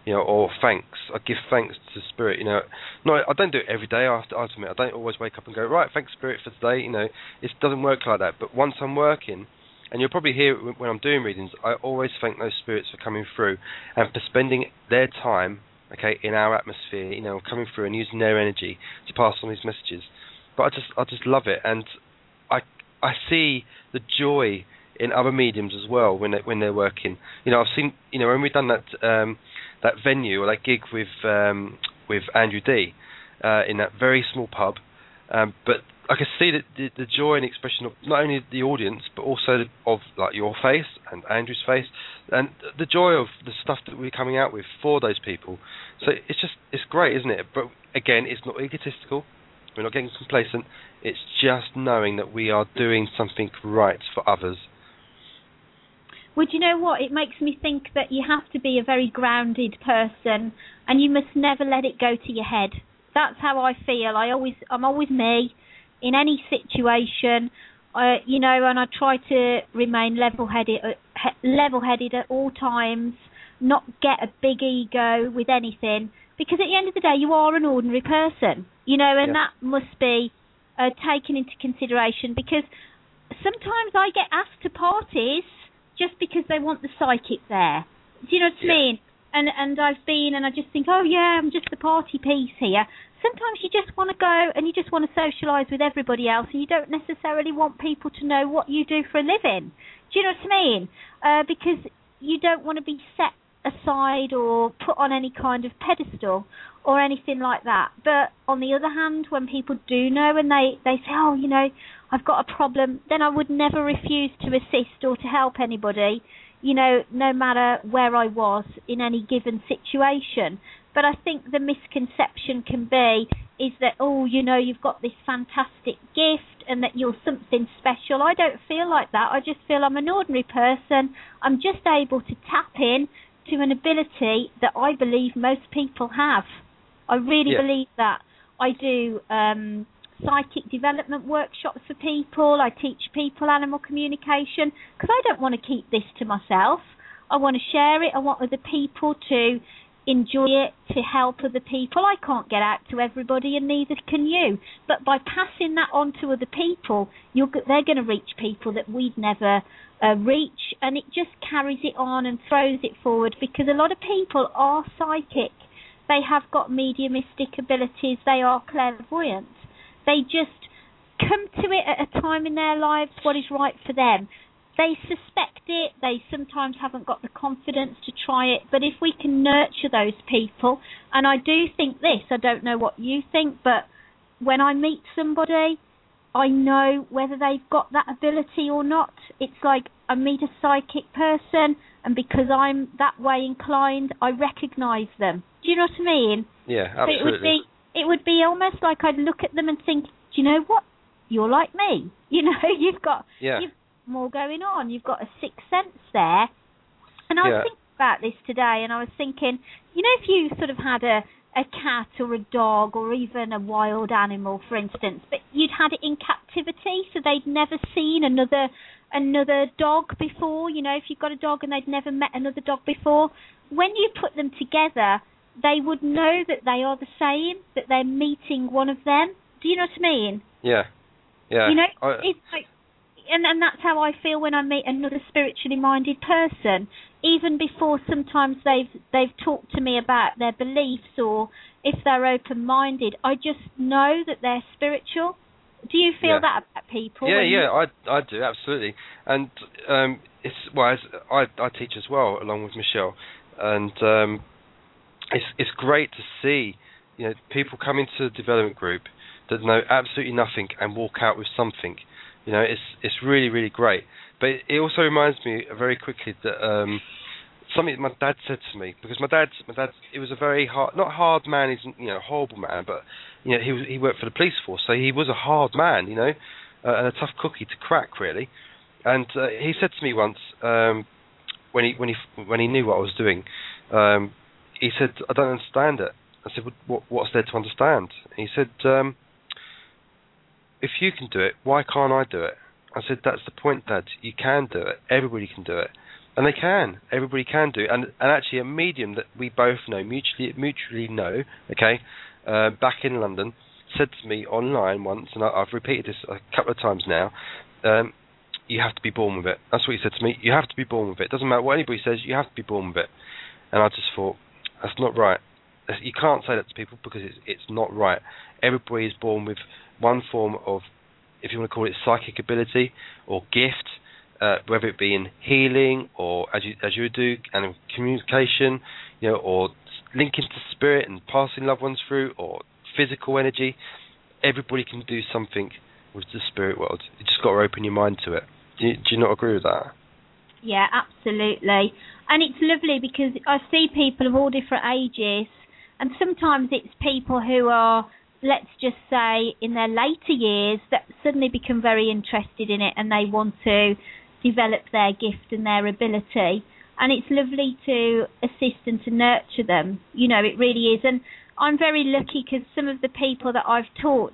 B: or thanks. I give thanks to Spirit. No, I don't do it every day. I have to admit, I don't always wake up and go, right, thanks Spirit for today. It doesn't work like that. But once I'm working, and you'll probably hear it when I'm doing readings, I always thank those spirits for coming through and for spending their time, in our atmosphere, coming through and using their energy to pass on these messages. But I just love it, and I see the joy in other mediums as well when they're working. I've seen, when we've done that venue or that gig with Andrew D in that very small pub, but I can see that the joy and expression of not only the audience but also of like your face and Andrew's face, and the joy of the stuff that we're coming out with for those people. So it's great, isn't it? But again, it's not egotistical. We're not getting complacent. It's just knowing that we are doing something right for others.
E: Well, do you know what? It makes me think that you have to be a very grounded person, and you must never let it go to your head. That's how I feel. I'm always me in any situation, and I try to remain level-headed at all times, not get a big ego with anything, because at the end of the day, you are an ordinary person, and that must be taken into consideration, because sometimes I get asked to parties just because they want the psychic there. Do you know what I mean? And I've been, and I just think, oh yeah, I'm just the party piece here. Sometimes you just want to go and you just want to socialise with everybody else, and you don't necessarily want people to know what you do for a living. Do you know what I mean? Because you don't want to be set aside or put on any kind of pedestal or anything like that. But on the other hand, when people do know and they say, oh, I've got a problem, then I would never refuse to assist or to help anybody, no matter where I was in any given situation. But I think the misconception can be is that, you've got this fantastic gift and that you're something special. I don't feel like that. I just feel I'm an ordinary person. I'm just able to tap in to an ability that I believe most people have. I really believe that. I do psychic development workshops for people. I teach people animal communication because I don't want to keep this to myself. I want to share it. I want other people to enjoy it, to help other people. I can't get out to everybody, and neither can you. But by passing that on to other people, they're going to reach people that we'd never reach, and it just carries it on and throws it forward, because a lot of people are psychic. They have got mediumistic abilities. They are clairvoyant. They just come to it at a time in their lives what is right for them. They suspect it. They sometimes haven't got the confidence to try it. But if we can nurture those people, and I do think this, I don't know what you think, but when I meet somebody, I know whether they've got that ability or not. It's like I meet a psychic person, and because I'm that way inclined, I recognise them. Do you know what I mean?
B: Yeah, absolutely.
E: So it would be almost like I'd look at them and think, do you know what? You're like me. You've got more going on. You've got a sixth sense there. And I was thinking about this today, and I was thinking, if you sort of had a cat or a dog or even a wild animal, for instance, but you'd had it in captivity, so they'd never seen another dog before. If you've got a dog and they'd never met another dog before, when you put them together, they would know that they are the same, that they're meeting one of them. Do you know what I mean?
B: Yeah.
E: It's like, and that's how I feel when I meet another spiritually minded person. Even before sometimes they've talked to me about their beliefs, or if they're open-minded, I just know that they're spiritual. Do you feel that about people?
B: I do, absolutely. And I teach as well, along with Michelle, and it's great to see people come into the development group that know absolutely nothing and walk out with something. It's really, really great. But it also reminds me very quickly that something my dad said to me, because my dad, he was a very not hard man, he's a horrible man, but he worked for the police force, so he was a hard man, and a tough cookie to crack, really. And he said to me once, when he knew what I was doing, he said, "I don't understand it." I said, "What's there to understand?" And he said, "If you can do it, why can't I do it?" I said, "That's the point, Dad. You can do it. Everybody can do it. And they can. Everybody can do. And actually, a medium that we both know, mutually know, okay, back in London, said to me online once, and I've repeated this a couple of times now, you have to be born with it. That's what he said to me. You have to be born with it. It doesn't matter what anybody says, you have to be born with it. And I just thought, that's not right. You can't say that to people because it's not right. Everybody is born with one form of, if you want to call it psychic ability or gift, whether it be in healing or as you do, and in communication, or linking to spirit and passing loved ones through, or physical energy. Everybody can do something with the spirit world. You just got to open your mind to it. Do you not agree with that?
E: Yeah, absolutely. And it's lovely because I see people of all different ages, and sometimes it's people who are, let's just say, in their later years that suddenly become very interested in it and they want to develop their gift and their ability. And it's lovely to assist and to nurture them. It really is. And I'm very lucky because some of the people that I've taught,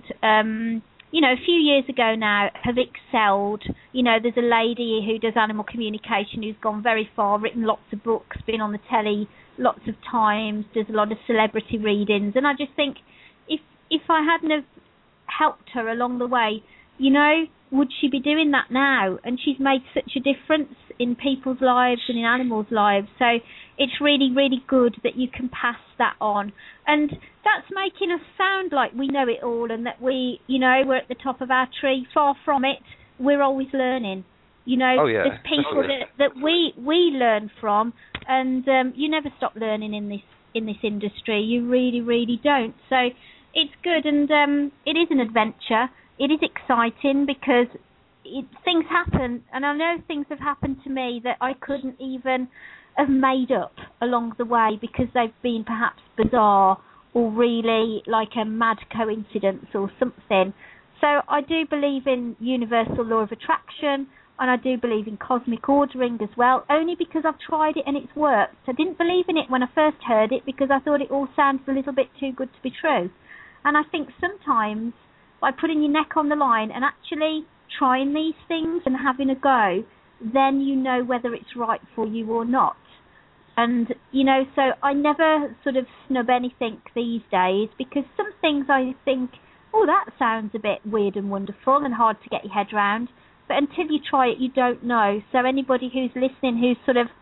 E: a few years ago now, have excelled. There's a lady who does animal communication who's gone very far, written lots of books, been on the telly lots of times, does a lot of celebrity readings. And I just think if I hadn't have helped her along the way, would she be doing that now? And she's made such a difference in people's lives and in animals' lives. So it's really, really good that you can pass that on. And that's making us sound like we know it all and that we're at the top of our tree. Far from it. We're always learning.
B: Oh, yeah,
E: there's people that we learn from, and you never stop learning in this industry. You really, really don't. So it's good, and it is an adventure. It is exciting because things happen, and I know things have happened to me that I couldn't even have made up along the way because they've been perhaps bizarre or really like a mad coincidence or something. So I do believe in universal law of attraction, and I do believe in cosmic ordering as well, only because I've tried it and it's worked. I didn't believe in it when I first heard it because I thought it all sounded a little bit too good to be true. And I think sometimes by putting your neck on the line and actually trying these things and having a go, then you know whether it's right for you or not. And, so I never sort of snub anything these days because some things I think, oh, that sounds a bit weird and wonderful and hard to get your head around. But until you try it, you don't know. So anybody who's listening who's sort of,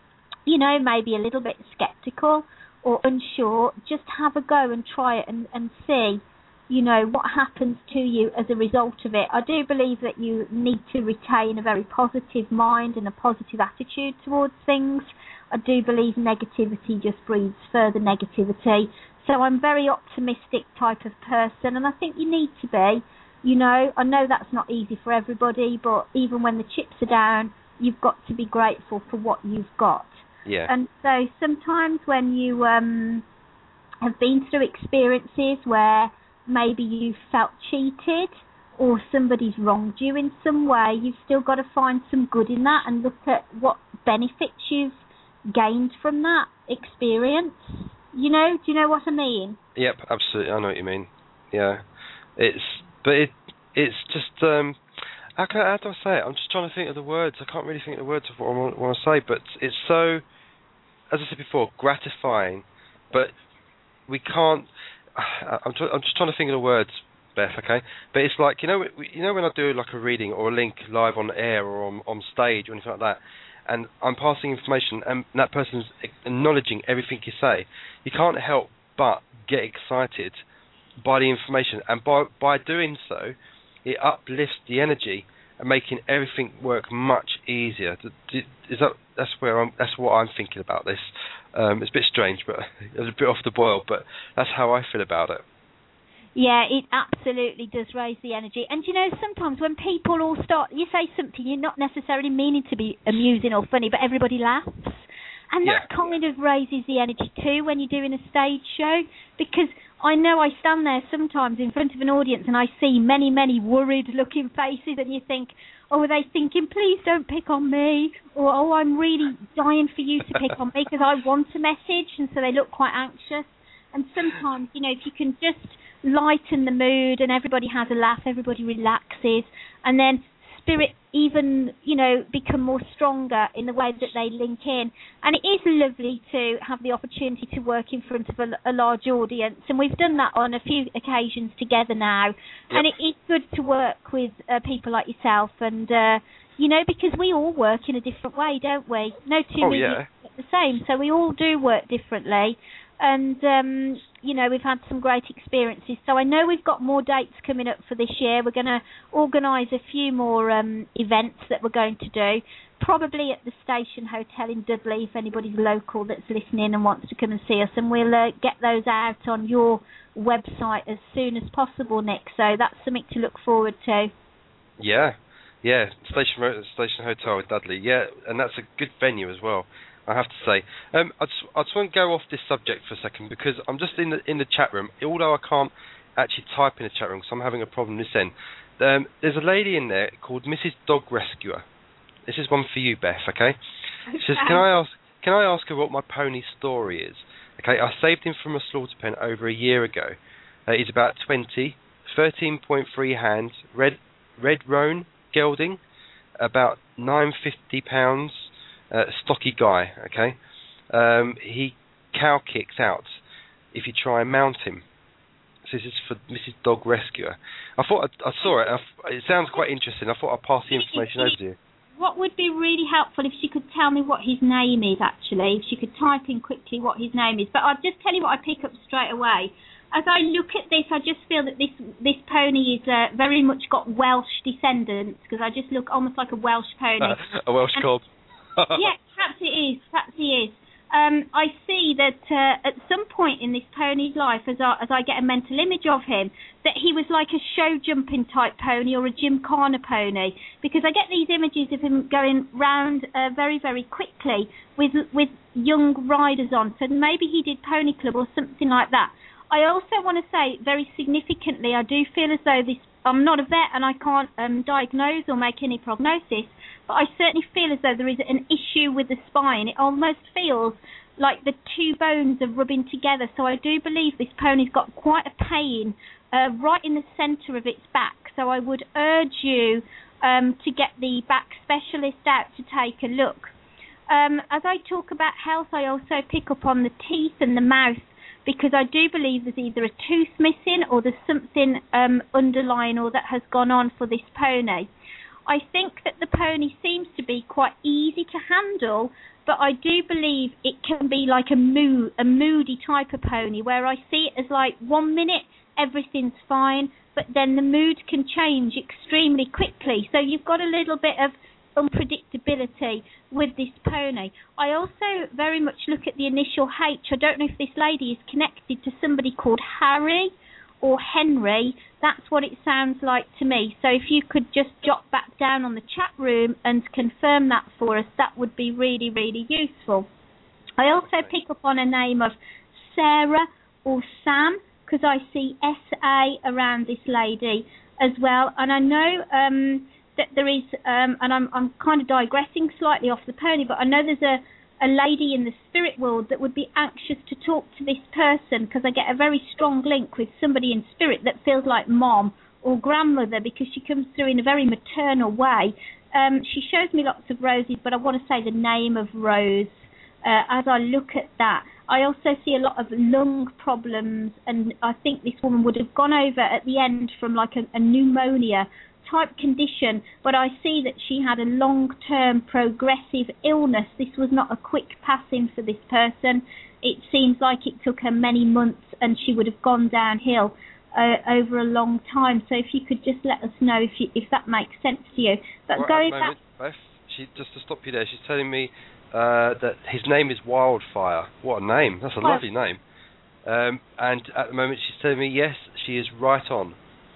E: maybe a little bit sceptical or unsure, just have a go and try it and see, what happens to you as a result of it. I do believe that you need to retain a very positive mind and a positive attitude towards things. I do believe negativity just breeds further negativity. So I'm a very optimistic type of person, and I think you need to be. I know that's not easy for everybody, but even when the chips are down, you've got to be grateful for what you've got.
B: Yeah.
E: And so sometimes when you have been through experiences where maybe you felt cheated or somebody's wronged you in some way, you've still got to find some good in that and look at what benefits you've gained from that experience. Do you know what I mean?
B: Yep, absolutely. I know what you mean. Yeah. It's just how do I say it? I'm just trying to think of the words. I can't really think of the words of what I want to say, but it's so, as I said before, gratifying. But we can't. I'm just trying to think of the words, Beth. Okay, but it's like when I do like a reading or a link live on air or on stage or anything like that, and I'm passing information and that person's acknowledging everything you say, you can't help but get excited by the information, and by doing so, it uplifts the energy and making everything work much easier. That's what I'm thinking about this. It's a bit strange, but it's a bit off the boil, but that's how I feel about it.
E: Yeah, it absolutely does raise the energy. And sometimes when people all start, you say something you're not necessarily meaning to be amusing or funny, but everybody laughs. And that kind of raises the energy too when you're doing a stage show, because I know I stand there sometimes in front of an audience and I see many, many worried-looking faces, and you think, oh, are they thinking, please don't pick on me, or oh, I'm really dying for you to pick on me because I want a message, and so they look quite anxious. And sometimes, if you can just lighten the mood and everybody has a laugh, everybody relaxes, and then spirit even, become more stronger in the way that they link in. And it is lovely to have the opportunity to work in front of a large audience, and we've done that on a few occasions together now. Yep. And it is good to work with people like yourself, and because we all work in a different way, don't we? No two mediums are the same, so we all do work differently. And, we've had some great experiences. So I know we've got more dates coming up for this year. We're going to organise a few more events that we're going to do, probably at the Station Hotel in Dudley, if anybody's local that's listening and wants to come and see us. And we'll get those out on your website as soon as possible, Nick. So that's something to look forward to.
B: Yeah, Station Hotel in Dudley. Yeah, and that's a good venue as well, I have to say. I just want to go off this subject for a second, because I'm just in the chat room. Although I can't actually type in the chat room because I'm having a problem this end. There's a lady in there called Mrs. Dog Rescuer. This is one for you, Beth. Okay. She says, can I ask her what my pony's story is? Okay. I saved him from a slaughter pen over a year ago. He's about 20, 13.3 hands, red roan gelding, about 950 pounds. Stocky guy, okay? He cow kicks out if you try and mount him. So this is for Mrs. Dog Rescuer. I thought I saw it. It sounds quite interesting. I thought I'd pass the information over to you.
E: What would be really helpful if she could tell me what his name is, actually. If she could type in quickly what his name is. But I'll just tell you what I pick up straight away. As I look at this, I just feel that this pony is very much got Welsh descendants, because I just look almost like a Welsh pony.
B: A Welsh cob.
E: Yeah, perhaps he is. I see that at some point in this pony's life, as I get a mental image of him, that he was like a show jumping type pony or a gymkhana pony, because I get these images of him going round very, very quickly with young riders on. So maybe he did Pony Club or something like that. I also want to say very significantly, I do feel as though I'm not a vet and I can't diagnose or make any prognosis, but I certainly feel as though there is an issue with the spine. It almost feels like the two bones are rubbing together. So I do believe this pony's got quite a pain right in the centre of its back. So I would urge you to get the back specialist out to take a look. As I talk about health, I also pick up on the teeth and the mouth, because I do believe there's either a tooth missing or there's something underlying or that has gone on for this pony. I think that the pony seems to be quite easy to handle, but I do believe it can be like a moody type of pony, where I see it as like 1 minute everything's fine, but then the mood can change extremely quickly. So you've got a little bit of unpredictability with this pony. I also very much look at the initial H. I don't know if this lady is connected to somebody called Harry or Henry. That's what it sounds like to me. So if you could just jot back down on the chat room and confirm that for us, that would be really, really useful. I also pick up on a name of Sarah or Sam, because I see SA around this lady as well. And I know that there is, and I'm kind of digressing slightly off the pony, but I know there's a lady in the spirit world that would be anxious to talk to this person, because I get a very strong link with somebody in spirit that feels like mom or grandmother, because she comes through in a very maternal way. She shows me lots of roses, but I want to say the name of Rose as I look at that. I also see a lot of lung problems, and I think this woman would have gone over at the end from like a pneumonia type condition, but I see that she had a long-term progressive illness. This was not a quick passing for this person. It seems like it took her many months, and she would have gone downhill over a long time. So if you could just let us know if that makes sense to you. But going back,
B: Beth, just to stop you there, she's telling me that his name is Wildfire. What a name! That's a lovely name. And at the moment, she's telling me yes, she is right on.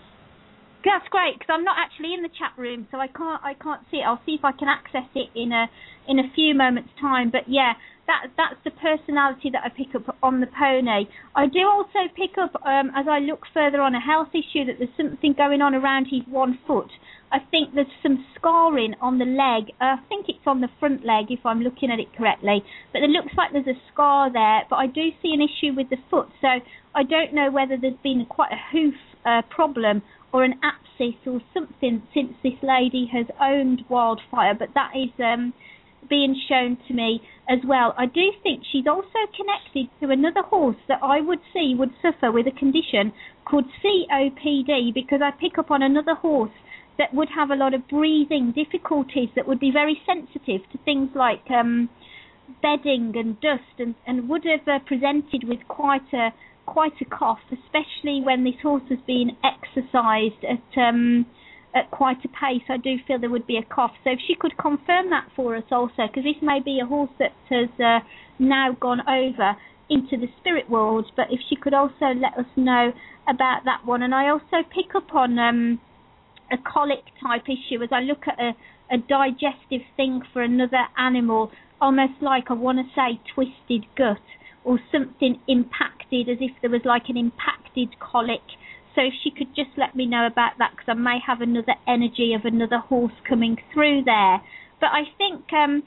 E: That's great, because I'm not actually in the chat room, so I can't see it. I'll see if I can access it in a few moments' time. But yeah, that's the personality that I pick up on the pony. I do also pick up, as I look further on a health issue, that there's something going on around his 1 foot. I think there's some scarring on the leg. I think it's on the front leg, if I'm looking at it correctly. But it looks like there's a scar there. But I do see an issue with the foot, so I don't know whether there's been quite a hoof problem or an abscess or something since this lady has owned Wildfire, but that is being shown to me as well. I do think she's also connected to another horse that I would see would suffer with a condition called COPD, because I pick up on another horse that would have a lot of breathing difficulties, that would be very sensitive to things like bedding and dust, and would have presented with quite a cough, especially when this horse has been exercised at quite a pace. I do feel there would be a cough. So if she could confirm that for us also, because this may be a horse that has now gone over into the spirit world, but if she could also let us know about that one. And I also pick up on a colic type issue as I look at a digestive thing for another animal, almost like, I want to say, twisted gut or something impacted, as if there was like an impacted colic. So if she could just let me know about that, because I may have another energy of another horse coming through there. But I think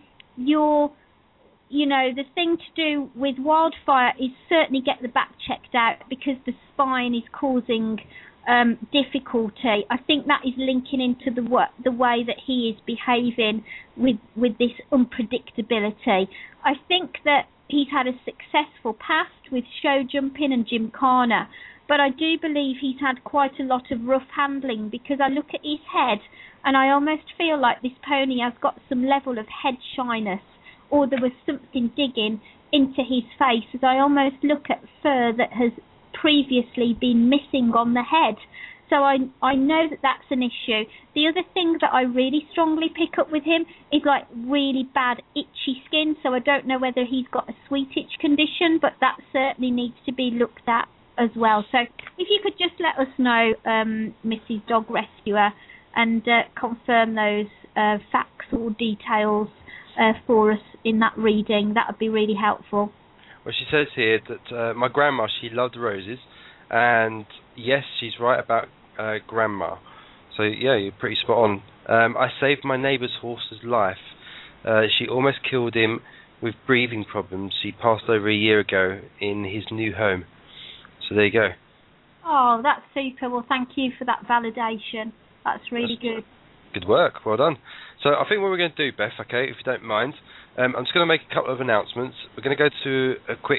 E: the thing to do with Wildfire is certainly get the back checked out, because the spine is causing difficulty. I think that is linking into the way that he is behaving with this unpredictability. I think that he's had a successful past with show jumping and gymkhana, but I do believe he's had quite a lot of rough handling, because I look at his head and I almost feel like this pony has got some level of head shyness, or there was something digging into his face, as I almost look at fur that has previously been missing on the head. So I know that that's an issue. The other thing that I really strongly pick up with him is like really bad itchy skin, so I don't know whether he's got a sweet itch condition, but that certainly needs to be looked at as well. So if you could just let us know, Mrs. Dog Rescuer, and confirm those facts or details for us in that reading, that would be really helpful.
B: Well, she says here that my grandma, she loved roses, and yes, she's right about grandma. So yeah, you're pretty spot on. I saved my neighbour's horse's life. She almost killed him with breathing problems. He passed over a year ago in his new home. So there you go.
E: Oh, that's super. Well, thank you for that validation. That's really good.
B: Good work. Well done. So I think what we're going to do, Beth, okay, if you don't mind, I'm just going to make a couple of announcements. We're going to go to a quick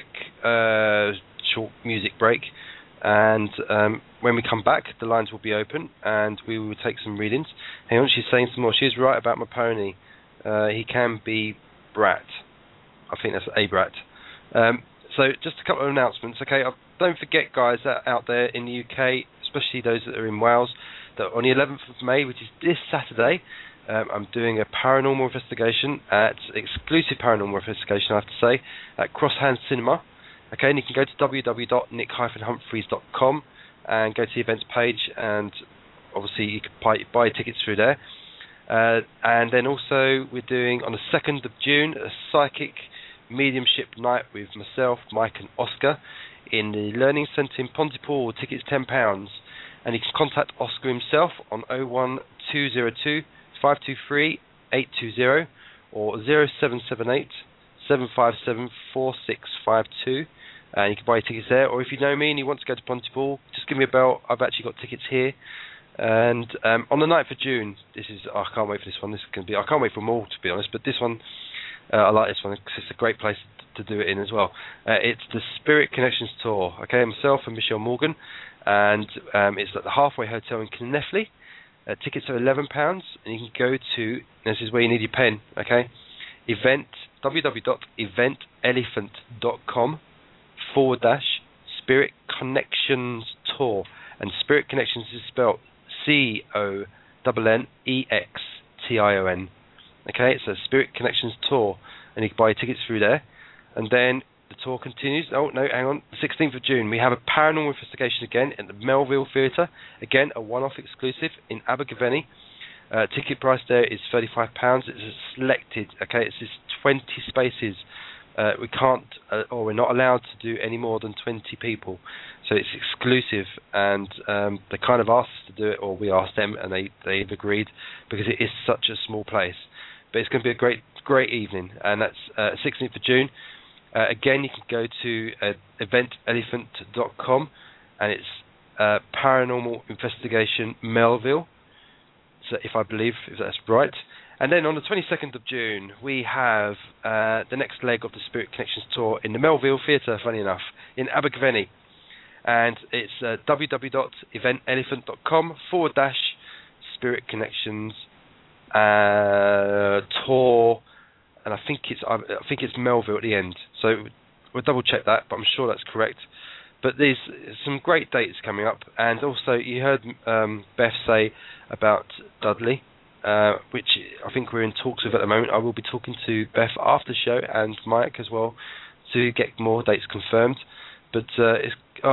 B: short music break, and when we come back, the lines will be open, and we will take some readings. Hang on, she's saying some more. She's right about my pony. He can be brat. I think that's a brat. So just a couple of announcements, okay? Don't forget, guys, that out there in the UK, especially those that are in Wales, that on the 11th of May, which is this Saturday, I'm doing a paranormal investigation, exclusive paranormal investigation, I have to say, at Crosshand Cinema. Okay, and you can go to www.nick-humphreys.com and go to the events page, and obviously you can buy tickets through there. And then also we're doing on the 2nd of June a psychic mediumship night with myself, Mike and Oscar in the Learning Centre in Pontypool. Tickets £10, and you can contact Oscar himself on 01202 523 820 or 0778 757 4652, and you can buy tickets there. Or if you know me and you want to go to Pontypool, just give me a bell. I've actually got tickets here. And on the 9th of June, I can't wait for this one. I can't wait for them all, to be honest, but this one, I like this one because it's a great place to do it in as well. It's the Spirit Connections Tour. Okay, myself and Michelle Morgan, and it's at the Halfway Hotel in Kneffley. Tickets are £11, and you can go to, this is where you need your pen, okay, www.eventelephant.com/Spirit Connections Tour, and Spirit Connections is spelled CONNEXTION. Okay, it's a Spirit Connections Tour, and you can buy tickets through there. And then the tour continues. Oh, no, hang on. The 16th of June, we have a paranormal investigation again at the Melville Theatre. Again, a one-off exclusive in Abergavenny. Ticket price there is £35. It's a selected, okay, it's just 20 spaces. We can't, or we're not allowed to do any more than 20 people. So it's exclusive, and they kind of asked us to do it, or we asked them, and they've agreed, because it is such a small place. But it's going to be a great evening, and that's 16th of June. Again, you can go to eventelephant.com, and it's Paranormal Investigation Melville, so if that's right. And then on the 22nd of June, we have the next leg of the Spirit Connections tour in the Melville Theatre, funny enough, in Abergavenny. And it's www.eventelephant.com/Spirit Connections tour, and I think it's Melville at the end. So we'll double check that, but I'm sure that's correct. But there's some great dates coming up, and also you heard Beth say about Dudley, which I think we're in talks with at the moment. I will be talking to Beth after the show and Mike as well to get more dates confirmed. But it's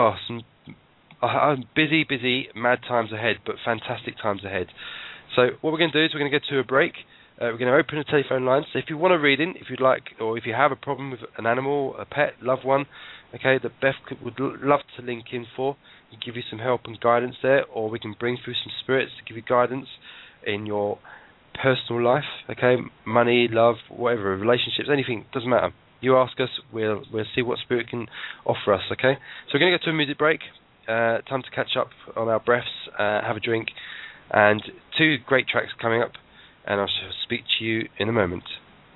B: busy, mad times ahead, but fantastic times ahead. So what we're going to do is we're going to go to a break. We're going to open the telephone lines. So if you want to read in, if you'd like, or if you have a problem with an animal, a pet, loved one, okay, that Beth would love to link in for, and give you some help and guidance there, or we can bring through some spirits to give you guidance in your personal life, okay, money, love, whatever, relationships, anything, doesn't matter. You ask us, we'll see what spirit can offer us, okay? So we're going to go to a music break. Time to catch up on our breaths, have a drink, and 2 great tracks coming up, and I shall speak to you in a moment.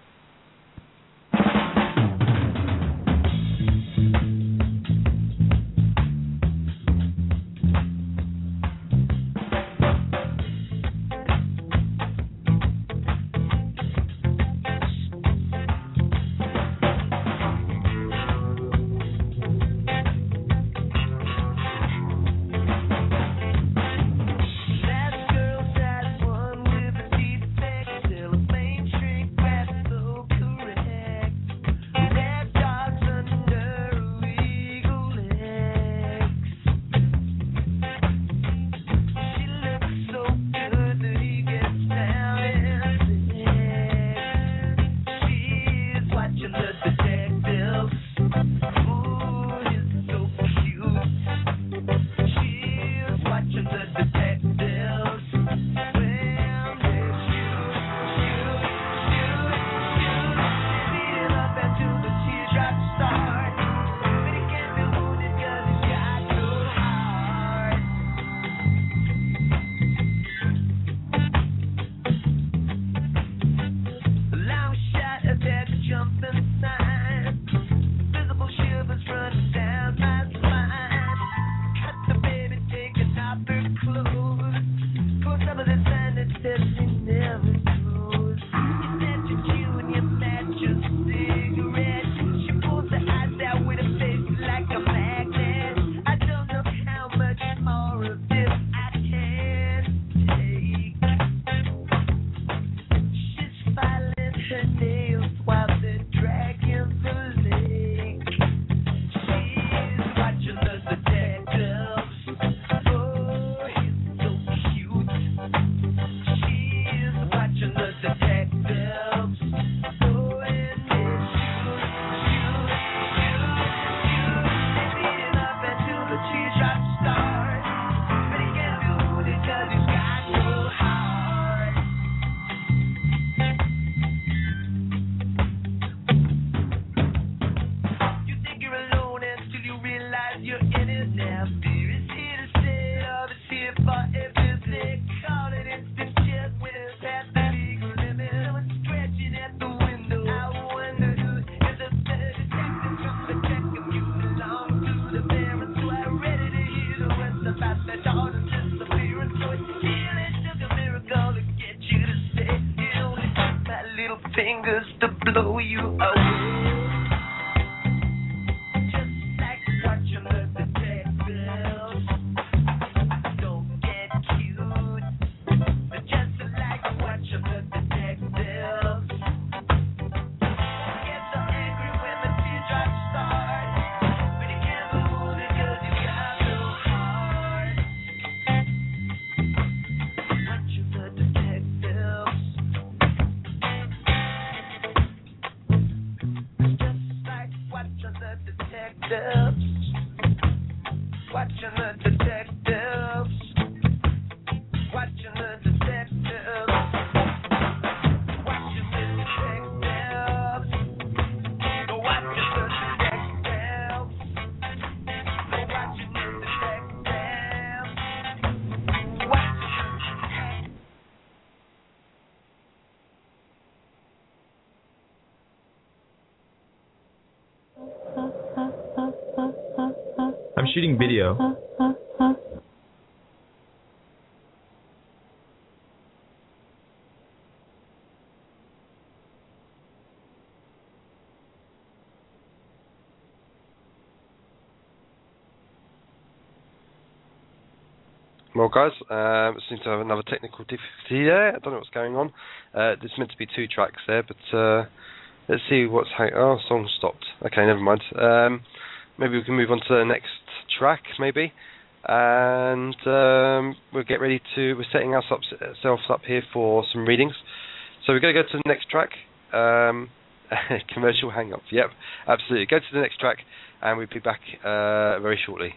F: fingers to blow you away.
G: shooting video.
B: Well, guys, seem to have another technical difficulty there. I don't know what's going on. There's meant to be 2 tracks there, but let's see what's oh, song stopped. Okay, never mind. Maybe we can move on to the next track, maybe. And we'll get ready to... We're setting ourselves up here for some readings. So we're going to go to the next track. Commercial hang-up. Yep, absolutely. Go to the next track, and we'll be back very shortly.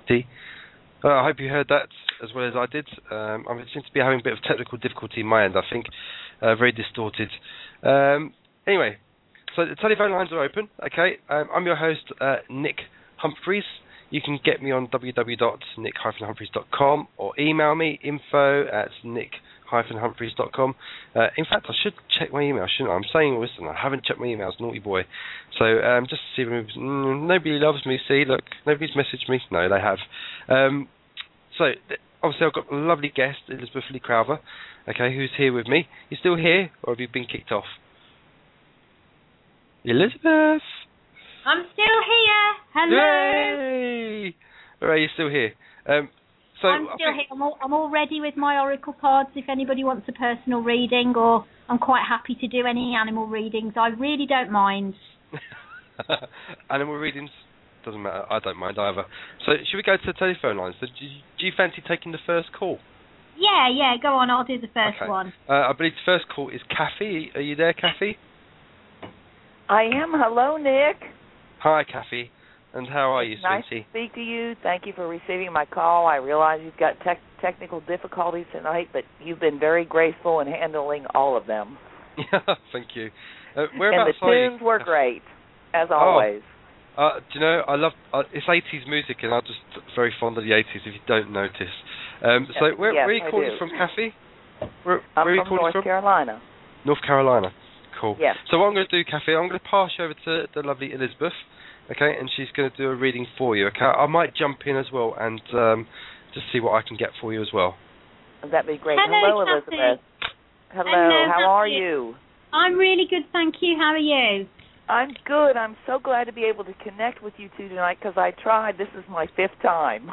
B: I hope you heard that as well as I did. I seem to be having a bit of technical difficulty in my end, I think. Very distorted. Anyway, so the telephone lines are open, okay? I'm your host, Nick Humphreys. You can get me on www.nick-humphreys.com or email me, info@nick-humphreys.com. In fact, I should check my email, shouldn't I? I'm saying all this and I haven't checked my emails, naughty boy. So just to see if nobody loves me, see, look, nobody's messaged me. No, they have. So, obviously I've got a lovely guest, Elizabeth Lee Crowther, okay, who's here with me. You still here, or have you been kicked off? Elizabeth!
E: I'm still here. Hello.
B: Yay! Alright, you're still here.
E: I'm still here. I'm all ready with my oracle cards if anybody wants a personal reading, or I'm quite happy to do any animal readings. I really don't mind.
B: Animal readings? Doesn't matter. I don't mind either. So, should we go to the telephone lines? Do you fancy taking the first call?
E: Yeah, go on. I'll do the first one.
B: I believe the first call is Kathy. Are you there, Kathy?
G: I am. Hello, Nick.
B: Hi, Kathy. And how are you,
G: nice
B: sweetie?
G: Nice to speak to you. Thank you for receiving my call. I realize you've got technical difficulties tonight, but you've been very graceful in handling all of them.
B: Thank you.
G: And the tunes were great, as always.
B: Do you know, I love it's 80s music, and I'm just very fond of the 80s, if you don't notice. So where are you calling from, Kathy? Where are you calling
G: from? North Carolina.
B: North Carolina. Cool.
G: Yes.
B: So what I'm going to do, Kathy, I'm going to pass you over to the lovely Elizabeth, okay, and she's going to do a reading for you, okay? I might jump in as well and just see what I can get for you as well.
G: That'd be great.
E: Hello,
G: Elizabeth. Hello, how are you?
E: I'm really good, thank you. How are you?
G: I'm good. I'm so glad to be able to connect with you two tonight because I tried. This is my 5th time.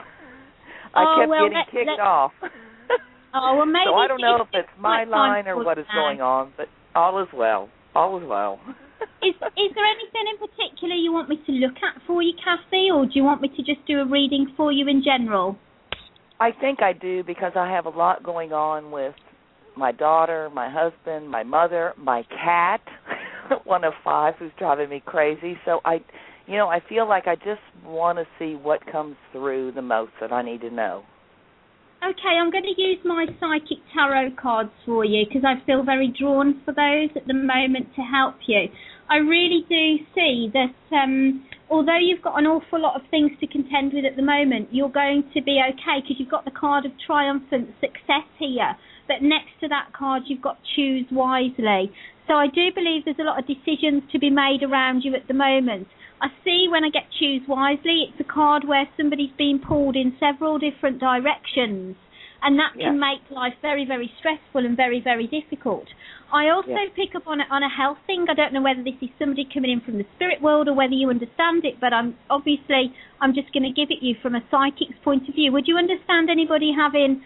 G: I kept getting kicked off.
E: Well, maybe
G: so I don't know if it's my line or what is going on, but all is well. All is well.
E: Is there anything in particular you want me to look at for you, Kathy, or do you want me to just do a reading for you in general?
G: I think I do because I have a lot going on with my daughter, my husband, my mother, my cat, one of 5 who's driving me crazy. So I feel like I just want to see what comes through the most that I need to know.
E: Okay, I'm going to use my psychic tarot cards for you because I feel very drawn for those at the moment to help you. I really do see that although you've got an awful lot of things to contend with at the moment, you're going to be okay because you've got the card of triumphant success here. But next to that card, you've got choose wisely. So I do believe there's a lot of decisions to be made around you at the moment. I see when I get choose wisely, it's a card where somebody's been pulled in several different directions, and that can make life very, very stressful and very, very difficult. I also pick up on a health thing. I don't know whether this is somebody coming in from the spirit world or whether you understand it, but I'm just going to give it you from a psychic's point of view. Would you understand anybody having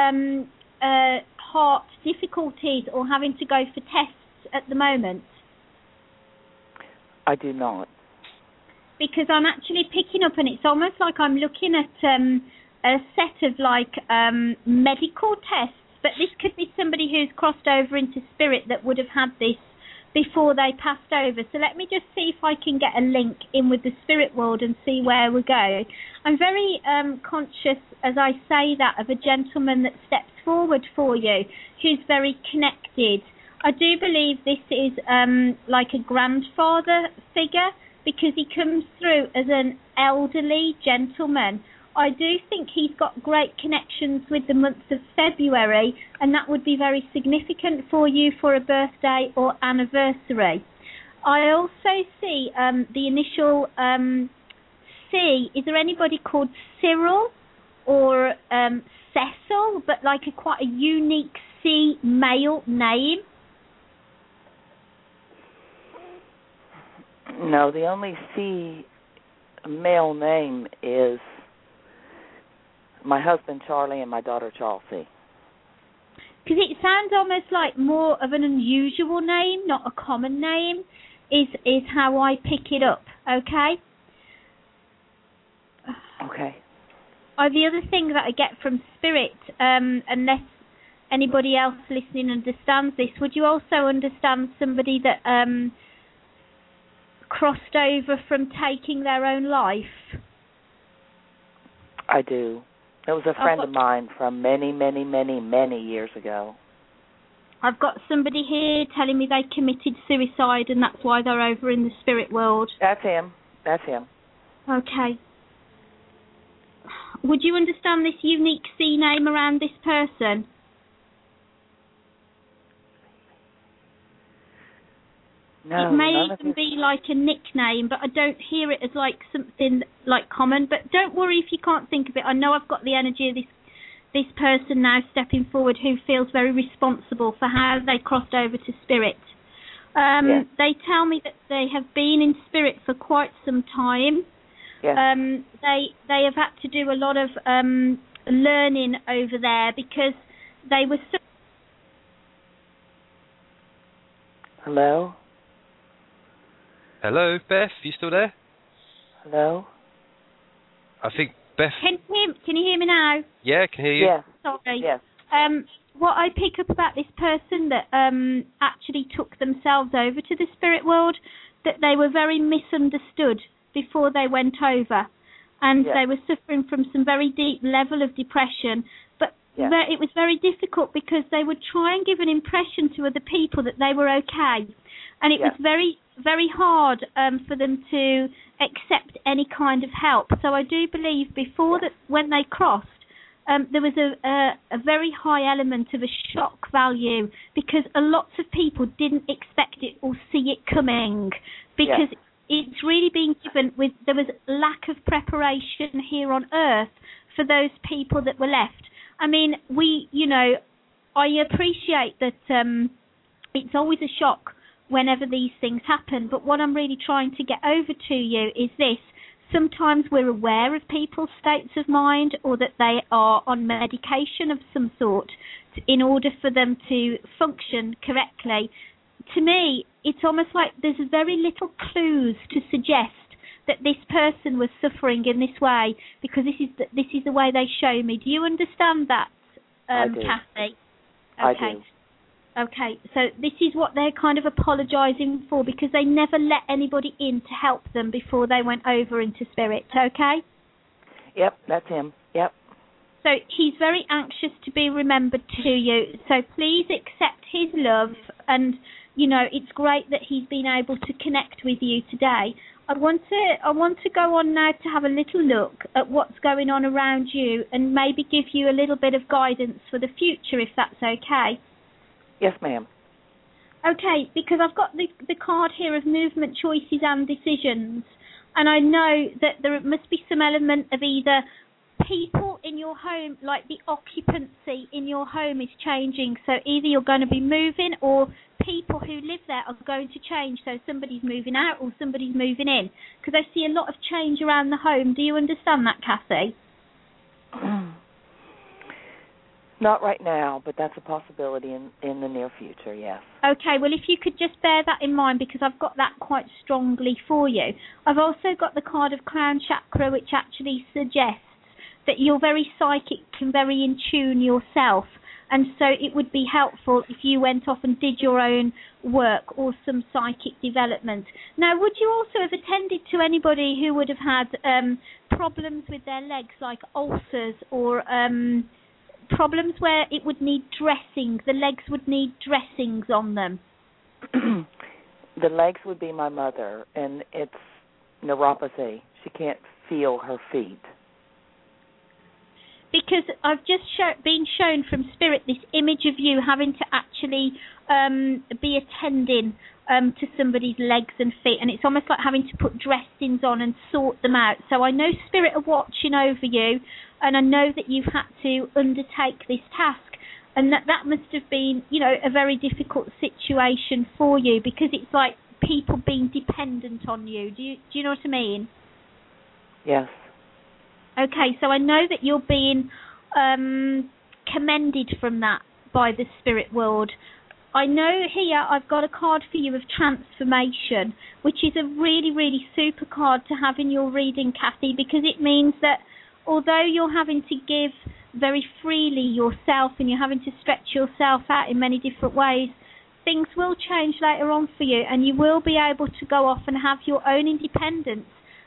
E: heart difficulties or having to go for tests at the moment?
G: I do not.
E: Because I'm actually picking up, and it's almost like I'm looking at a set of medical tests, but this could be somebody who's crossed over into spirit that would have had this before they passed over. So let me just see if I can get a link in with the spirit world and see where we go. I'm very conscious, as I say that, of a gentleman that steps forward for you, who's very connected. I do believe this is like a grandfather figure, because he comes through as an elderly gentleman. I do think he's got great connections with the month of February, and that would be very significant for you for a birthday or anniversary. I also see the initial C. Is there anybody called Cyril or Cecil, but like quite a unique C male name?
G: No, the only C male name is my husband Charlie and my daughter Chelsea.
E: Because it sounds almost like more of an unusual name, not a common name, is how I pick it up, okay?
G: Okay.
E: The other thing that I get from Spirit, unless anybody else listening understands this, would you also understand somebody that crossed over from taking their own life?
G: I do. It was a friend of mine from many, many, many, many years ago.
E: I've got somebody here telling me they committed suicide and that's why they're over in the spirit world.
G: That's him. That's him.
E: Okay. Would you understand this unique C name around this person?
G: No,
E: it may even be like a nickname, but I don't hear it as like something like common. But don't worry if you can't think of it. I know I've got the energy of this person now stepping forward who feels very responsible for how they crossed over to spirit.
G: Yes.
E: They tell me that they have been in spirit for quite some time.
G: Yes.
E: They have had to do a lot of learning over there because they were so...
G: Hello?
B: Hello, Beth, you still there?
G: Hello?
B: I think Beth...
E: Can you hear me now?
B: Yeah, I can hear you.
G: Yes.
E: Sorry.
G: Yes.
E: What I pick up about this person that actually took themselves over to the spirit world, that they were very misunderstood before they went over. And they were suffering from some very deep level of depression. But it was very difficult because they would try and give an impression to other people that they were okay. And it was very, very hard for them to accept any kind of help. So I do believe before that, when they crossed, there was a very high element of a shock value because a lot of people didn't expect it or see it coming because it's really been given with, there was lack of preparation here on Earth for those people that were left. I mean, I appreciate that it's always a shock whenever these things happen, but what I'm really trying to get over to you is this. Sometimes we're aware of people's states of mind or that they are on medication of some sort in order for them to function correctly. To me, it's almost like there's very little clues to suggest that this person was suffering in this way because this is the way they show me. Do you understand that, Kathy? Okay.
G: I do.
E: Okay, so this is what they're kind of apologising for because they never let anybody in to help them before they went over into spirit, okay?
G: Yep, that's him. Yep.
E: So he's very anxious to be remembered to you, so please accept his love and, it's great that he's been able to connect with you today. I want to go on now to have a little look at what's going on around you and maybe give you a little bit of guidance for the future if that's okay.
G: Yes, ma'am.
E: Okay, because I've got the card here of movement, choices and decisions. And I know that there must be some element of either people in your home, like the occupancy in your home is changing. So either you're going to be moving or people who live there are going to change. So somebody's moving out or somebody's moving in. Because I see a lot of change around the home. Do you understand that, Kathy?
G: Not right now, but that's a possibility in the near future, yes.
E: Okay, well, if you could just bear that in mind because I've got that quite strongly for you. I've also got the card of Crown Chakra, which actually suggests that you're very psychic and very in tune yourself. And so it would be helpful if you went off and did your own work or some psychic development. Now, would you also have attended to anybody who would have had problems with their legs, like ulcers or... problems where it would need dressing, the legs would need dressings on them?
G: The legs would be my mother, and it's neuropathy. She can't feel her feet. Because
E: I've just been shown from Spirit this image of you having to actually be attending to somebody's legs and feet, and it's almost like having to put dressings on and sort them out. So I know Spirit are watching over you, and I know that you've had to undertake this task, and that must have been, a very difficult situation for you because it's like people being dependent on you. Do you know what I mean?
G: Yes.
E: Okay, so I know that you're being commended from that by the spirit world. I know here I've got a card for you of transformation, which is a really, really super card to have in your reading, Kathy, because it means that although you're having to give very freely yourself and you're having to stretch yourself out in many different ways, things will change later on for you and you will be able to go off and have your own independence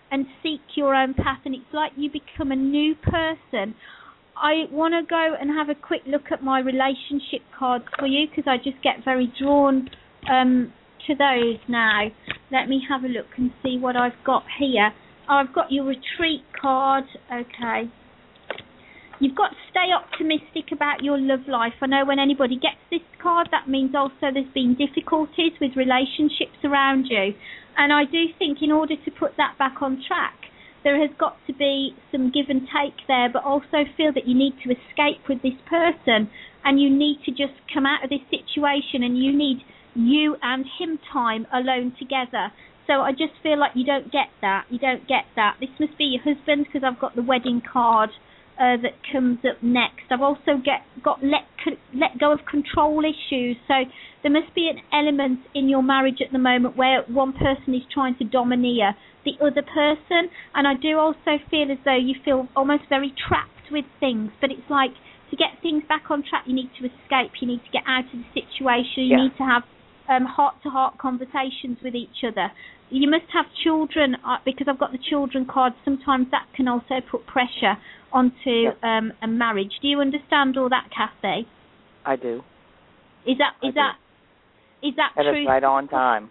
E: and seek your own path, and it's like you become a new person. I want to go and have a quick look at my relationship cards for you, because I just get very drawn to those now. Let me have a look and see what I've got here. Oh, I've got your retreat card. Okay. You've got to stay optimistic about your love life. I know when anybody gets this card, that means also there's been difficulties with relationships around you. And I do think in order to put that back on track, there has got to be some give and take there, but also feel that you need to escape with this person and you need to just come out of this situation, and you need you and him time alone together. So I just feel like you don't get that. You don't get that. This must be your husband, because I've got the wedding card that comes up next. I've also got let go of control issues. So there must be an element in your marriage at the moment where one person is trying to domineer the other person. And I do also feel as though you feel almost very trapped with things. But it's like, to get things back on track, you need to escape. You need to get out of the situation. You need to have heart-to-heart conversations with each other. You must have children, because I've got the children card. Sometimes that can also put pressure onto a marriage. Do you understand all that, Kathy?
G: I do.
E: Is that true?
G: That is right on time.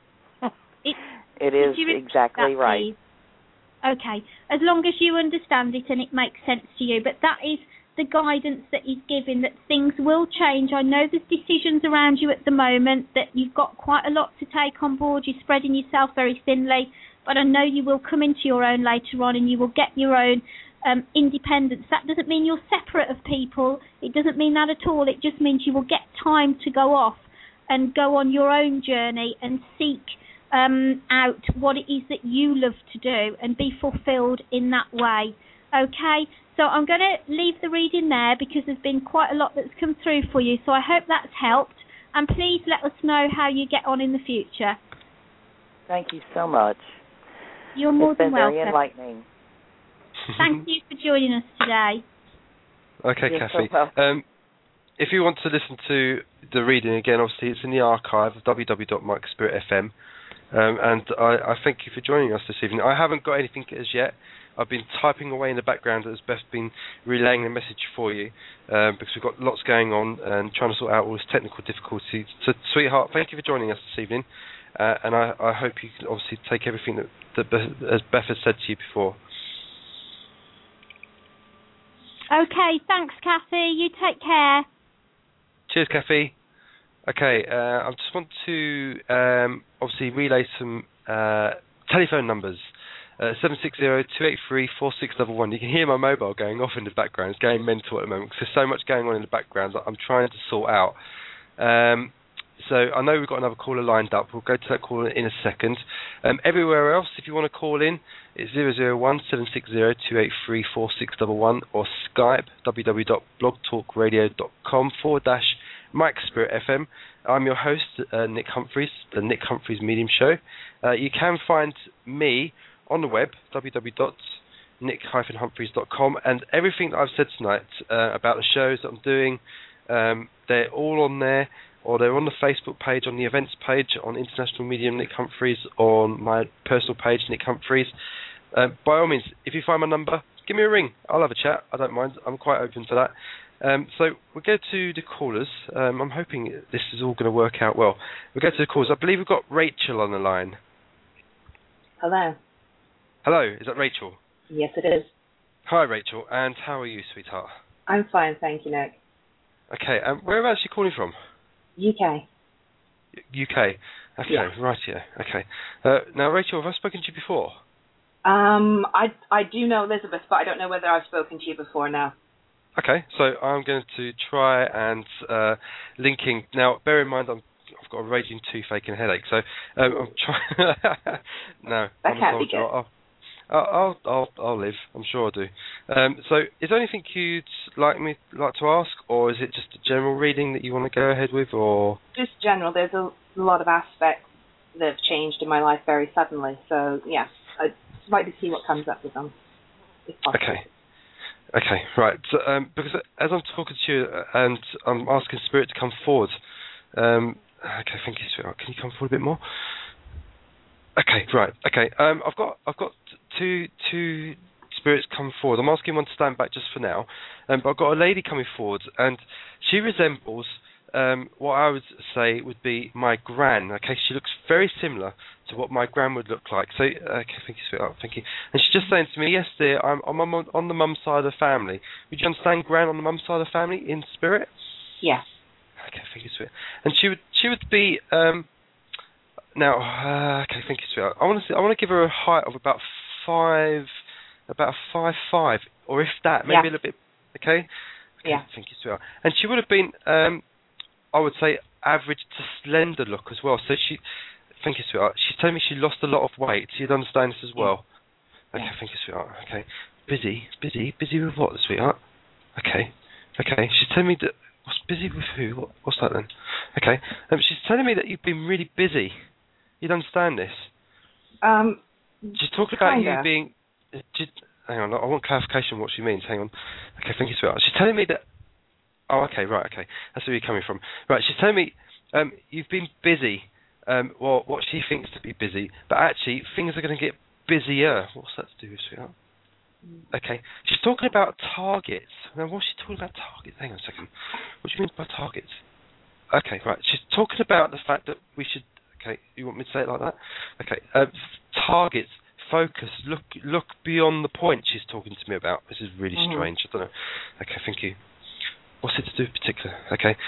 G: It is exactly right.
E: Okay, as long as you understand it and it makes sense to you. But that is the guidance that he's giving, that things will change. I know there's decisions around you at the moment, that you've got quite a lot to take on board. You're spreading yourself very thinly, but I know you will come into your own later on, and you will get your own independence. That doesn't mean you're separate of people. It doesn't mean that at all. It just means you will get time to go off and go on your own journey and seek out what it is that you love to do and be fulfilled in that way. Okay? So I'm going to leave the reading there, because there's been quite a lot that's come through for you. So I hope that's helped. And please let us know how you get on in the future.
G: Thank you so much.
E: You're more than welcome.
G: It's been very enlightening.
E: Thank you for joining us today.
B: Okay,
G: You're
B: Kathy.
G: So welcome.
B: If you want to listen to the reading again, obviously it's in the archive of www.mikespirit.fm. And I thank you for joining us this evening. I haven't got anything as yet. I've been typing away in the background as Beth's been relaying the message for you, because we've got lots going on and trying to sort out all this technical difficulty. So, sweetheart, thank you for joining us this evening, and I hope you can obviously take everything that as Beth has said to you before.
E: Okay, thanks, Kathy. You take care.
B: Cheers, Kathy. Okay, I just want to obviously relay some telephone numbers. 760-283-4611. You can hear my mobile going off in the background. It's going mental at the moment because there's so much going on in the background that I'm trying to sort out. So I know we've got another caller lined up. We'll go to that caller in a second. Everywhere else, if you want to call in, it's 001-760-283-4611 or Skype, www.blogtalkradio.com/MikeSpiritFM. I'm your host, Nick Humphreys, the Nick Humphreys Medium Show. You can find me on the web, www.nick-humphreys.com, and everything that I've said tonight about the shows that I'm doing, they're all on there, or they're on the Facebook page, on the events page, on International Medium Nick Humphreys, on my personal page, Nick Humphreys. By all means, if you find my number, give me a ring. I'll have a chat. I don't mind. I'm quite open to that. So we'll go to the callers. I'm hoping this is all going to work out well. We'll go to the callers. I believe we've got Rachel on the line.
H: Hello.
B: Hello, is that Rachel?
H: Yes, it is.
B: Hi, Rachel, and how are you, sweetheart?
H: I'm fine, thank you, Nick.
B: Okay, whereabouts are you calling from?
H: UK.
B: UK. Okay,
H: yeah.
B: Right here. Okay. Now, Rachel, have I spoken to you before?
H: I do know Elizabeth, but I don't know whether I've spoken to you before now.
B: Okay, so I'm going to try and linking. Now, bear in mind, I've got a raging toothache and headache, so I'm trying. No,
H: that can't be good.
B: I'll live. I'm sure I do. So, is there anything you'd like to ask, or is it just a general reading that you want to go ahead with, or
H: just general? There's a lot of aspects that have changed in my life very suddenly. So, yeah, I'd like to see what comes up with them, if possible.
B: Okay, right. So, because as I'm talking to you and I'm asking Spirit to come forward. Okay, thank you, sweetheart. Can you come forward a bit more? Okay, right. Okay. I've got two spirits come forward. I'm asking one to stand back just for now. But I've got a lady coming forward, and she resembles what I would say would be my gran. Okay, she looks very similar to what my gran would look like. So, okay, thank you, sweetheart. Thank you. And she's just saying to me, yes, dear, I'm on the mum side of the family. Would you understand gran on the mum side of the family in spirit?
H: Yeah.
B: Okay, thank you, sweetheart. And she would be now. Okay, thank you, sweetheart. I want to give her a height of about 5'5", or if that, maybe a little bit. Okay.
H: Yeah.
B: Thank you, sweetheart. And she would have been, I would say, average to slender look as well. So thank you, sweetheart. She's telling me she lost a lot of weight. You'd understand this as well. Okay, thank you, sweetheart. Okay. Busy with what, sweetheart? Okay. She's telling me that. What's busy with who? What's that then? Okay. She's telling me that you've been really busy. You'd understand this. She's talking about you being. Hang on, I want clarification on what she means. Hang on. Okay, thank you, sweetheart. She's telling me that. Oh, okay, right, okay. That's where you're coming from. Right, she's telling me you've been busy, or what she thinks to be busy, but actually things are going to get busier. What's that to do with, sweetheart? Okay, she's talking about targets. Now, what's she talking about targets? Hang on a second. What do you mean by targets? Okay, right. She's talking about the fact that we should. Okay, you want me to say it like that? Okay, targets, focus, look beyond the point. She's talking to me about. This is really strange. I don't know. Okay, thank you. What's it to do in particular? Okay.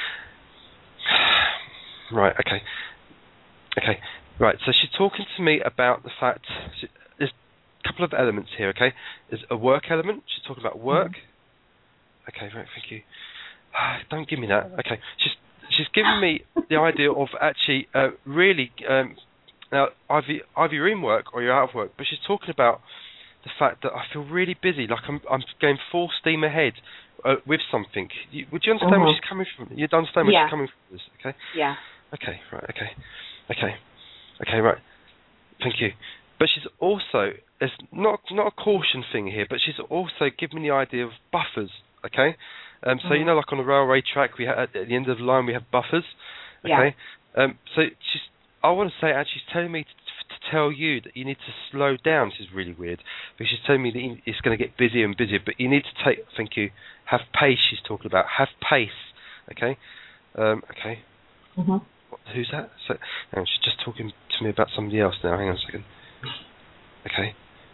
B: Right. Okay. Right. So she's talking to me about the fact. There's a couple of elements here. Okay. There's a work element. She's talking about work. Okay. Right. Thank you. Don't give me that. Okay. She's giving me the idea of actually really now either you're in work or you're out of work, but she's talking about the fact that I feel really busy, like I'm going full steam ahead with something. Would you understand where she's coming from? You'd understand where she's coming from this, okay?
H: Yeah.
B: Okay, right, okay, right. Thank you. But she's also, it's not a caution thing here, but she's also given me the idea of buffers, okay? So you know, like on the railway track, we at the end of the line we have buffers, okay?
H: Yeah.
B: So I want to say, actually, she's telling me to tell you that you need to slow down. This is really weird, because she's telling me that it's going to get busier and busier, but you need to have pace. She's talking about have pace, okay? Okay. Who's that? So, she's just talking to me about somebody else now. Hang on a second. Okay.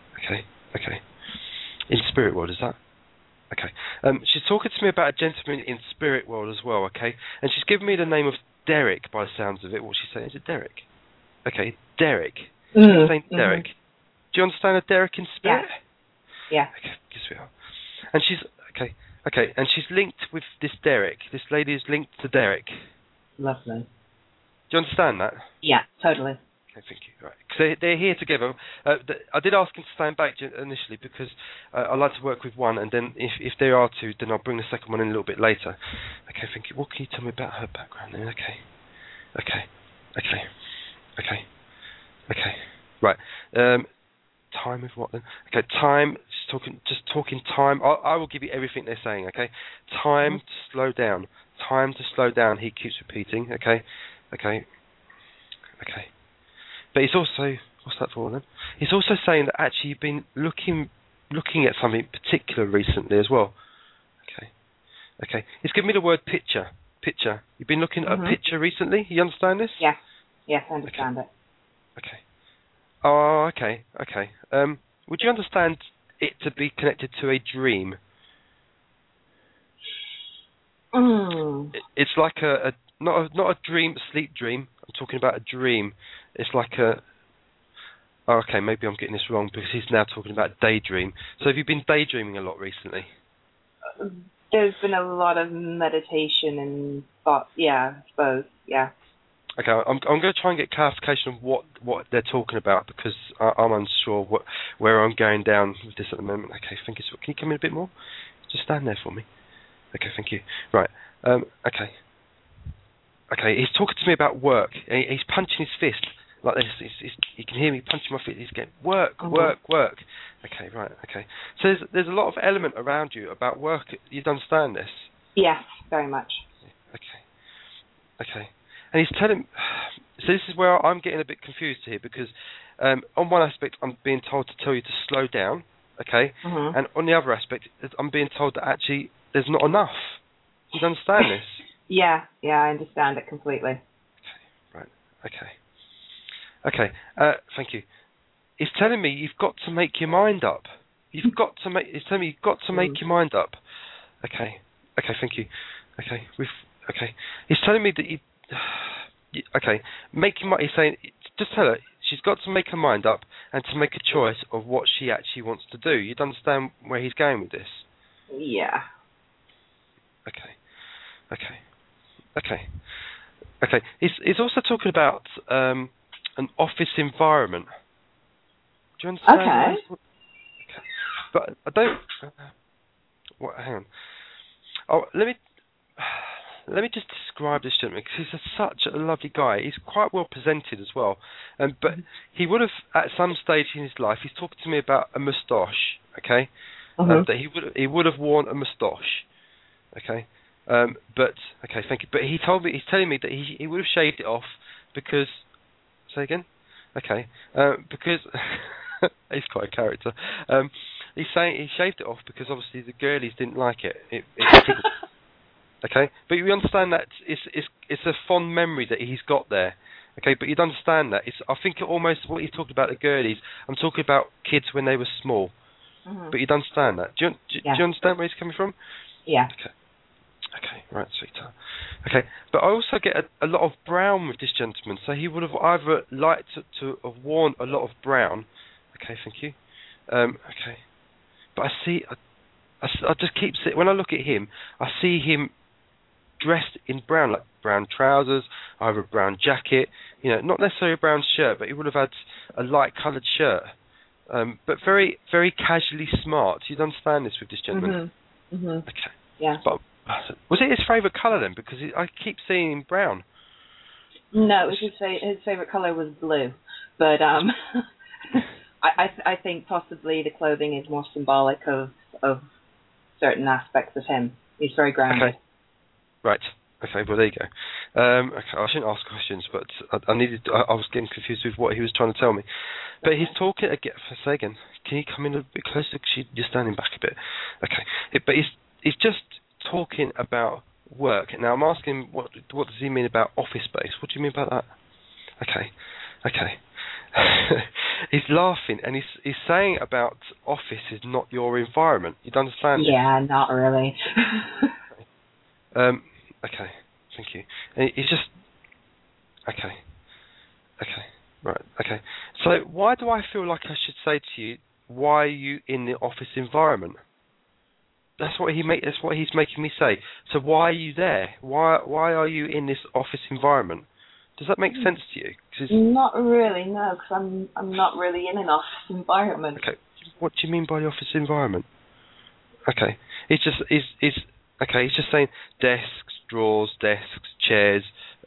B: In spirit world, is that? Okay. She's talking to me about a gentleman in spirit world as well, okay? And she's given me the name of Derek by the sounds of it. What's she saying? Is it Derek? Okay, Derek. She's saying Derek. Do you understand a Derek in spirit?
H: Yeah.
B: Okay, sweetheart. And she's, okay, and she's linked with this Derek. This lady is linked to Derek.
H: Lovely.
B: Do you understand that?
H: Yeah, totally.
B: Okay, thank you. Right, because they're here together. I did ask them to stand back initially because I like to work with one, and then if there are two, then I'll bring the second one in a little bit later. Okay, thank you. What can you tell me about her background then? Okay. Right. Time of what then? Okay, time. Just talking time. I will give you everything they're saying. Okay. Time to slow down. Time to slow down. He keeps repeating. Okay. But he's also, what's that for then? He's also saying that actually you've been looking at something particular recently as well. Okay. He's given me the word picture. You've been looking at a picture recently? You understand this?
H: Yes, I understand it.
B: Okay. Oh, okay. Would you understand it to be connected to a dream? It's like not a dream, a sleep dream. I'm talking about a dream. It's like okay, maybe I'm getting this wrong because he's now talking about daydream. So have you been daydreaming a lot recently?
H: There's been a lot of meditation and thought. Yeah, I suppose. Yeah.
B: Okay, I'm going to try and get clarification of what they're talking about because I'm unsure where I'm going down with this at the moment. Okay, thank you. Can you come in a bit more? Just stand there for me. Okay, thank you. Right. Okay. He's talking to me about work. He's punching his fist like this. You can hear me punching my fist. He's going work. Okay, right. Okay. So there's a lot of element around you about work. You'd understand this?
H: Yes, very much.
B: Okay. and he's telling. So this is where I'm getting a bit confused here, because on one aspect I'm being told to tell you to slow down, okay, and on the other aspect I'm being told that actually there's not enough. Do you understand this?
H: Yeah, I understand it completely.
B: Okay, right, okay, thank you. He's telling me you've got to make your mind up. He's telling me you've got to make your mind up. Okay, thank you. Okay, he's telling me that he's saying, just tell her she's got to make her mind up and to make a choice of what she actually wants to do. You'd understand where he's going with this?
H: Yeah.
B: Okay. He's also talking about an office environment. Do you understand?
H: Okay.
B: But I don't. Hang on. Oh, let me just describe this gentleman, because he's such a lovely guy. He's quite well presented as well. But he would have, at some stage in his life, he's talking to me about a moustache. Okay. That he would have worn a moustache. Okay. Thank you. But he's telling me that he would have shaved it off because. Say again. Okay. Because he's quite a character. He's saying he shaved it off because obviously the girlies didn't like it. It okay, but you understand that it's a fond memory that he's got there. Okay, but you'd understand that. I think almost what he's talking about the girlies. I'm talking about kids when they were small. But you'd understand that. Do you understand where he's coming from?
H: Yeah.
B: Okay, right, sweetheart. Okay, but I also get a lot of brown with this gentleman, so he would have either liked to have worn a lot of brown. Okay, thank you. Okay, but I just keep seeing, when I look at him, I see him dressed in brown, like brown trousers, either a brown jacket, not necessarily a brown shirt, but he would have had a light coloured shirt, but very, very casually smart. You'd understand this with this gentleman. Okay.
H: Yeah.
B: But was it his favourite colour then? Because I keep seeing him brown.
H: No, his favourite colour was blue, but I think possibly the clothing is more symbolic of certain aspects of him. He's very grounded.
B: Okay. Right. Okay. Well, there you go. Okay. I shouldn't ask questions, but I was getting confused with what he was trying to tell me. But he's talking again. Say again. Can you come in a bit closer? Because you're standing back a bit. Okay. But he's just talking about work. Now I'm asking, what does he mean about office space? What do you mean by that? Okay. He's laughing and he's saying about office is not your environment. You'd understand?
H: Yeah, not really.
B: Okay, thank you. And he's just okay, right, okay. So why do I feel like I should say to you, why are you in the office environment? That's what he's making me say. So why are you there? Why are you in this office environment? Does that make sense to you?
H: Not really, no, because I'm not really in an office environment.
B: Okay, what do you mean by the office environment? Okay, he's just saying desks, drawers, desks, chairs.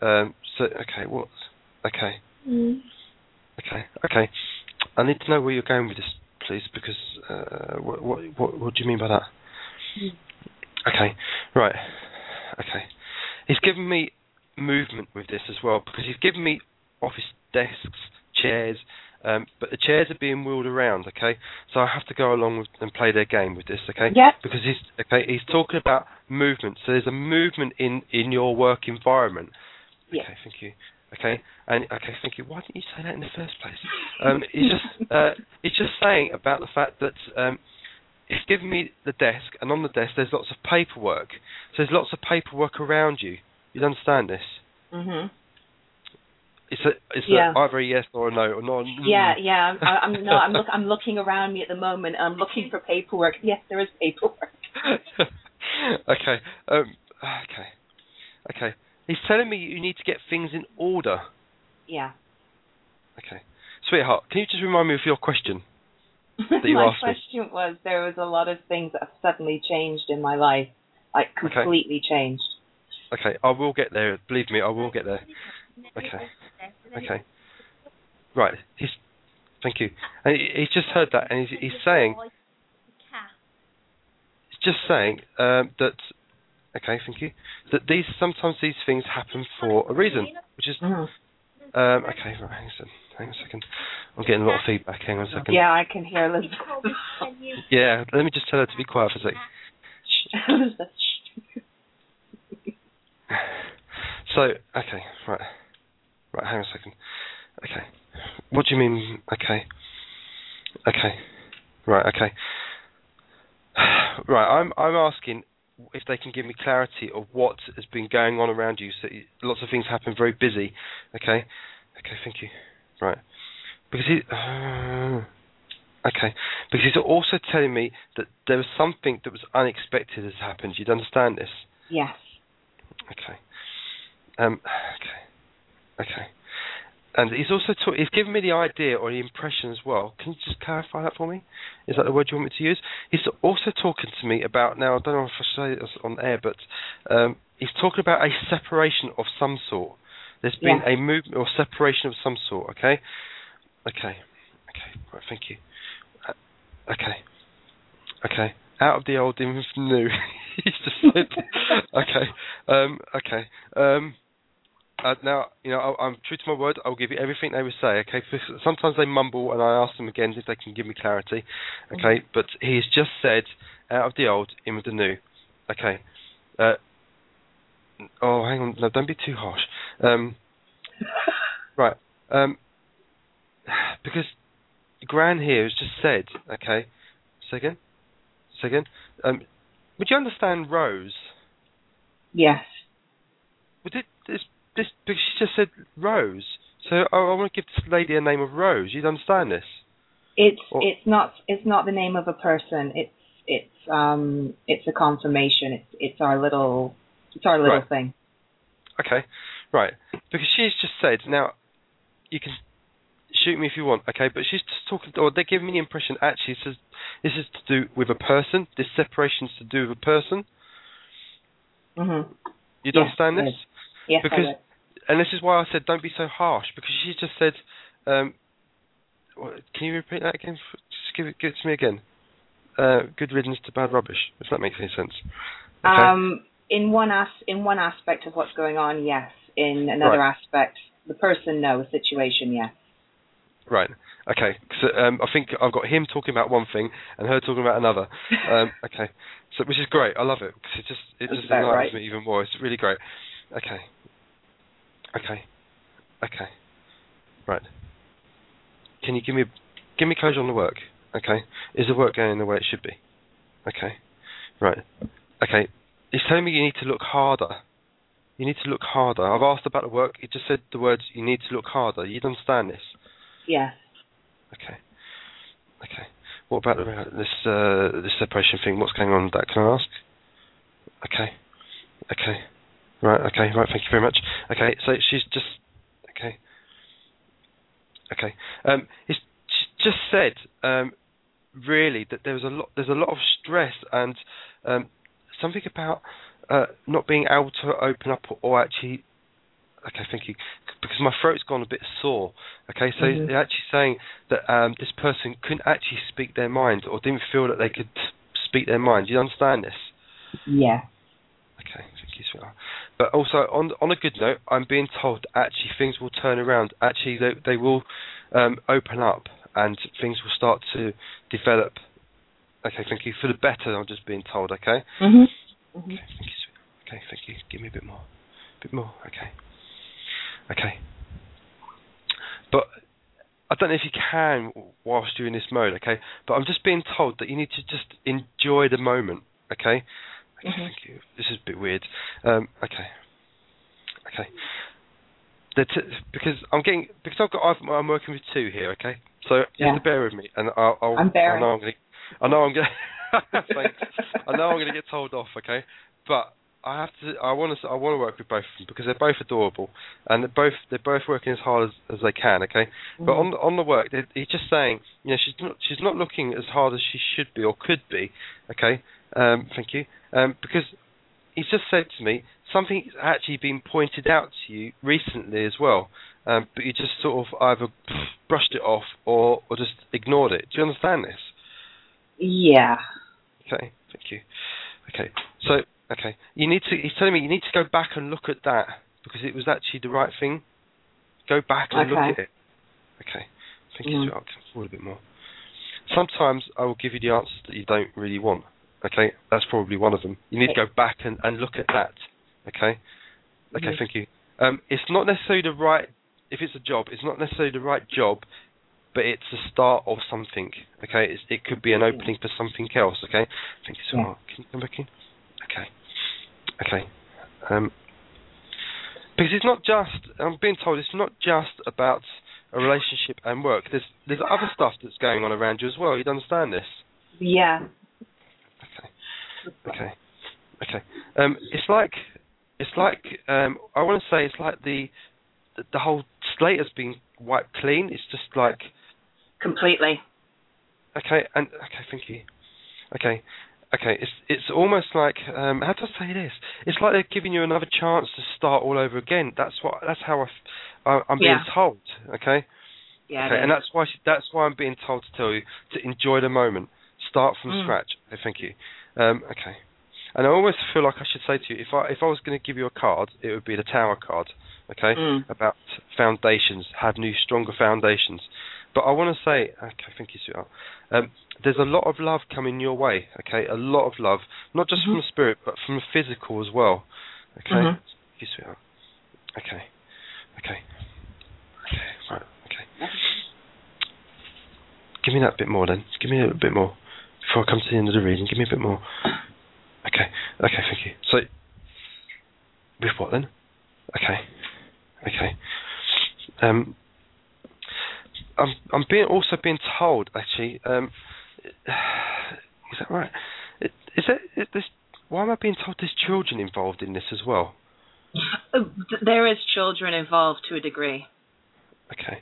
B: Okay. Okay. I need to know where you're going with this, please, because what do you mean by that? Okay, right. Okay, he's given me movement with this as well, because he's given me office desks, chairs, but the chairs are being wheeled around. Okay, so I have to go along with and play their game with this. Okay,
H: yeah.
B: Because he's talking about movement. So there's a movement in your work environment.
H: Yeah.
B: Okay, thank you. Okay, thank you. Why didn't you say that in the first place? He's just saying about the fact that he's given me the desk, and on the desk there's lots of paperwork. So there's lots of paperwork around you. You understand this?
H: Mhm.
B: It's either a yes or a no or not.
H: Yeah. I'm looking around me at the moment. I'm looking for paperwork. Yes, there is paperwork.
B: Okay. Okay. He's telling me you need to get things in order.
H: Yeah.
B: Okay. Sweetheart, can you just remind me of your question that you asked me?
H: My question was, there was a lot of things that have suddenly changed in my life, like completely changed.
B: Okay, I will get there. Believe me, I will get there. Okay. Right. Thank you. And he's just heard that, and he's saying. He's just saying that. okay, thank you, that sometimes these things happen for a reason, which is, okay, right, hang on a second. I'm getting a lot of feedback, hang on a second.
H: Yeah, I can hear Elizabeth.
B: Yeah, let me just tell her to be quiet for a second.
H: Elizabeth.
B: So, okay, right, hang on a second. Okay, what do you mean, okay, right, okay. Right, I'm asking if they can give me clarity of what has been going on around you. So lots of things happen, very busy. Okay, thank you. Right, because because he's also telling me that there was something that was unexpected has happened. You'd understand this?
H: Yes.
B: Okay. Okay. And he's also he's given me the idea or the impression as well. Can you just clarify that for me? Is that the word you want me to use? He's also talking to me about, now I don't know if I say this on air, but he's talking about a separation of some sort. There's been a movement or separation of some sort, okay? Okay, right, thank you. Okay. Out of the old, in with the new. He's just said, okay. Now, I'm true to my word. I'll give you everything they would say, okay? Sometimes they mumble, and I ask them again if they can give me clarity, okay? But he's just said, out of the old, in with the new, okay? Oh, hang on. No, don't be too harsh. Right. Because Gran here has just said, okay? Second. Would you understand Rose?
H: Yes.
B: Would it... This, because she just said Rose, so I want to give this lady a name of Rose. You'd understand this?
H: It's not the name of a person. It's a confirmation. It's our little thing.
B: Okay, right. Because she's just said, now you can shoot me if you want, okay? But she's just talking, or they're giving me the impression actually says this is to do with a person. This separation is to do with a person.
H: Mhm.
B: You'd understand this?
H: Yes,
B: because. And this is why I said don't be so harsh, because she just said, can you repeat that again? Just give it to me again. Good riddance to bad rubbish, if that makes any sense. Okay?
H: In one aspect of what's going on, yes. In another aspect, the person, no. The situation, yes.
B: Right. Okay. So I think I've got him talking about one thing and her talking about another. Okay. So which is great. I love it because it just enlightens me even more. It's really great. Okay. Right. Can you give me closure on the work? Okay. Is the work going the way it should be? Okay. Right. Okay. He's telling me you need to look harder. You need to look harder. I've asked about the work. He just said the words, you need to look harder. You'd understand this?
H: Yes.
B: Okay. What about this separation thing? What's going on with that? Can I ask? Okay. Right, thank you very much. Okay, so she's just... Okay. She's just said, really, that there's a lot of stress and something about not being able to open up or actually... Okay, thank you. Because my throat's gone a bit sore. Okay, so they're actually saying that this person couldn't actually speak their mind or didn't feel that they could speak their mind. Do you understand this?
H: Yeah.
B: Okay, thank you, sweetheart. But also, on a good note, I'm being told that actually things will turn around. Actually, they will open up and things will start to develop. Okay, thank you. For the better, I'm just being told, okay? Okay, thank you, sweetheart. Okay, thank you. Give me a bit more. Okay. But I don't know if you can whilst you're in this mode, okay? But I'm just being told that you need to just enjoy the moment, okay? Thank you. This is a bit weird. Okay. Because I'm working with two here, okay? So you have to bear with me, and
H: I'm bearing.
B: I know I'm going to get told off, okay? But I want to work with both of them because they're both adorable and they're both working as hard as they can, okay? But on the work, he's just saying, she's not looking as hard as she should be or could be, okay? Thank you. Because he's just said to me something's actually been pointed out to you recently as well, but you just sort of either brushed it off or just ignored it. Do you understand this?
H: Yeah.
B: Okay, thank you. Okay, so Okay. He's telling me you need to go back and look at that because it was actually the right thing. Go back and look at it. Okay. Thank you. I'll come forward a bit more. Sometimes I will give you the answers that you don't really want. Okay. That's probably one of them. You need to go back and look at that. Okay. Okay. Thank you. It's not necessarily the right. If it's a job, it's not necessarily the right job, but it's the start of something. Okay. It could be an opening for something else. Okay. Thank you so much. Can you come back in? Okay. Okay. Because it's not just, I'm being told, it's not just about a relationship and work. There's other stuff that's going on around you as well. You'd understand this?
H: Yeah.
B: Okay. It's like I want to say it's like the whole slate has been wiped clean. It's just like
H: completely.
B: Okay. Thank you. Okay. It's almost like how do I say this? It's like they're giving you another chance to start all over again. That's how I'm being told. Okay.
H: Yeah.
B: Okay, and that's why I'm being told to tell you to enjoy the moment. Start from scratch. Okay, thank you. Okay. And I almost feel like I should say to you, if I was going to give you a card, it would be the Tower card. Okay. About foundations, have new, stronger foundations. But I want to say, okay, thank you, sweetheart. There's a lot of love coming your way, okay? A lot of love, not just from the spirit, but from the physical as well, okay? Thank you, sweetheart. Okay, right, okay. Give me that bit more then. Give me a bit more before I come to the end of the reading. Give me a bit more. Okay, thank you. So, with what then? Okay. I'm being told actually. Is that right? Why am I being told there's children involved in this as well?
H: There is children involved to a degree.
B: Okay.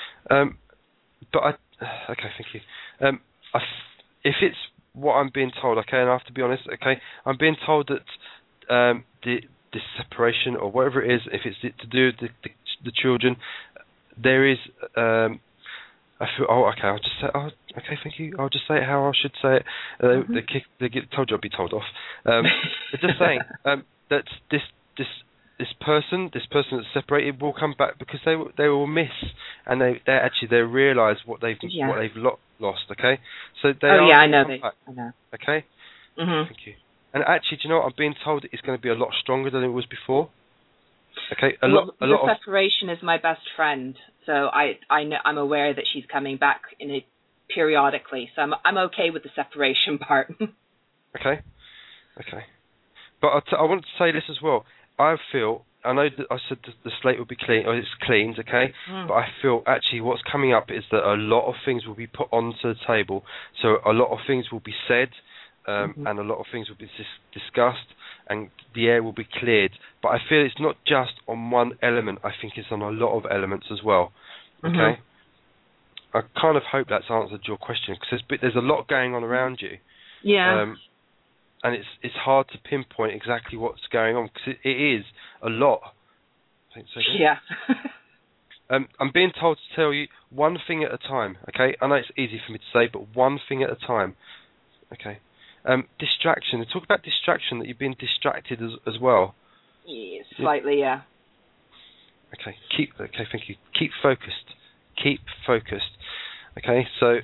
B: Okay, thank you. If it's what I'm being told, okay, and I have to be honest, okay, I'm being told that the separation or whatever it is, if it's to do with the children, there is. I feel. Oh, okay. I'll just say. Oh, okay. Thank you. I'll just say it how I should say it. They get told you I'll be told off. But just saying that this person that's separated will come back because they will miss and they realise what they've lost. Okay. So they. Oh yeah, I know. I know. Okay. Thank you. And actually, do you know what? I'm being told it's going to be a lot stronger than it was before. Okay.
H: The separation is my best friend. So I know, I'm aware that she's coming back periodically. So I'm okay with the separation part.
B: Okay. But I want to say this as well. I know that I said the slate will be clean, or it's cleaned, okay? But I feel actually what's coming up is that a lot of things will be put onto the table. So a lot of things will be said, and a lot of things will be discussed, and the air will be cleared. But I feel it's not just on one element. I think it's on a lot of elements as well. Okay? I kind of hope that's answered your question, because there's a lot going on around you.
H: Yeah.
B: And it's hard to pinpoint exactly what's going on, because it is a lot. I think so.
H: Yeah.
B: I'm being told to tell you one thing at a time, okay? I know it's easy for me to say, but one thing at a time. Okay. Distraction. They talk about distraction, that you've been distracted as well.
H: Yeah, slightly, yeah.
B: Okay. Thank you. Keep focused. Okay. So,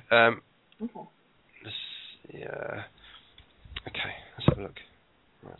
B: yeah. Okay. Let's have a look. Right.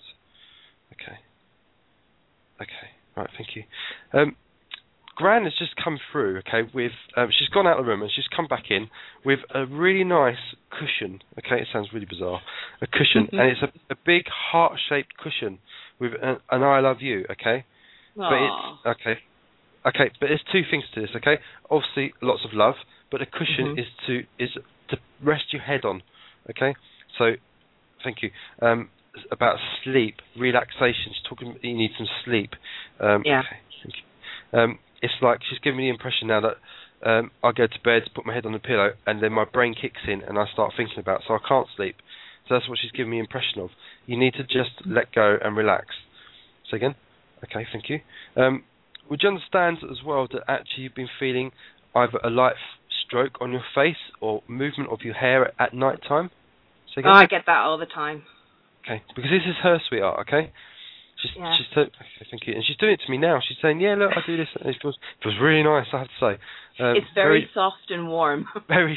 B: Okay. Right. Thank you. Gran has just come through, okay, with, she's gone out of the room and she's come back in with a really nice cushion, okay, it sounds really bizarre, a cushion, and it's a big heart-shaped cushion with an I love you, okay? But it's, okay, but there's two things to this, okay? Obviously, lots of love, but the cushion is to rest your head on, okay? So, thank you. About sleep, relaxation, she's talking, you need some sleep.
H: Yeah.
B: Okay, thank you. It's like she's giving me the impression now that I go to bed, put my head on the pillow, and then my brain kicks in and I start thinking about it, so I can't sleep. So that's what she's giving me the impression of. You need to just let go and relax. So again? Okay, thank you. Would you understand as well that actually you've been feeling either a light stroke on your face or movement of your hair at night time? So again?
H: Oh, I get that all the time.
B: Okay, because this is her, sweetheart, okay? Okay, thank you. And she's doing it to me now. She's saying, yeah, look, I do this. It feels really nice, I have to say.
I: It's very soft and warm.
B: Very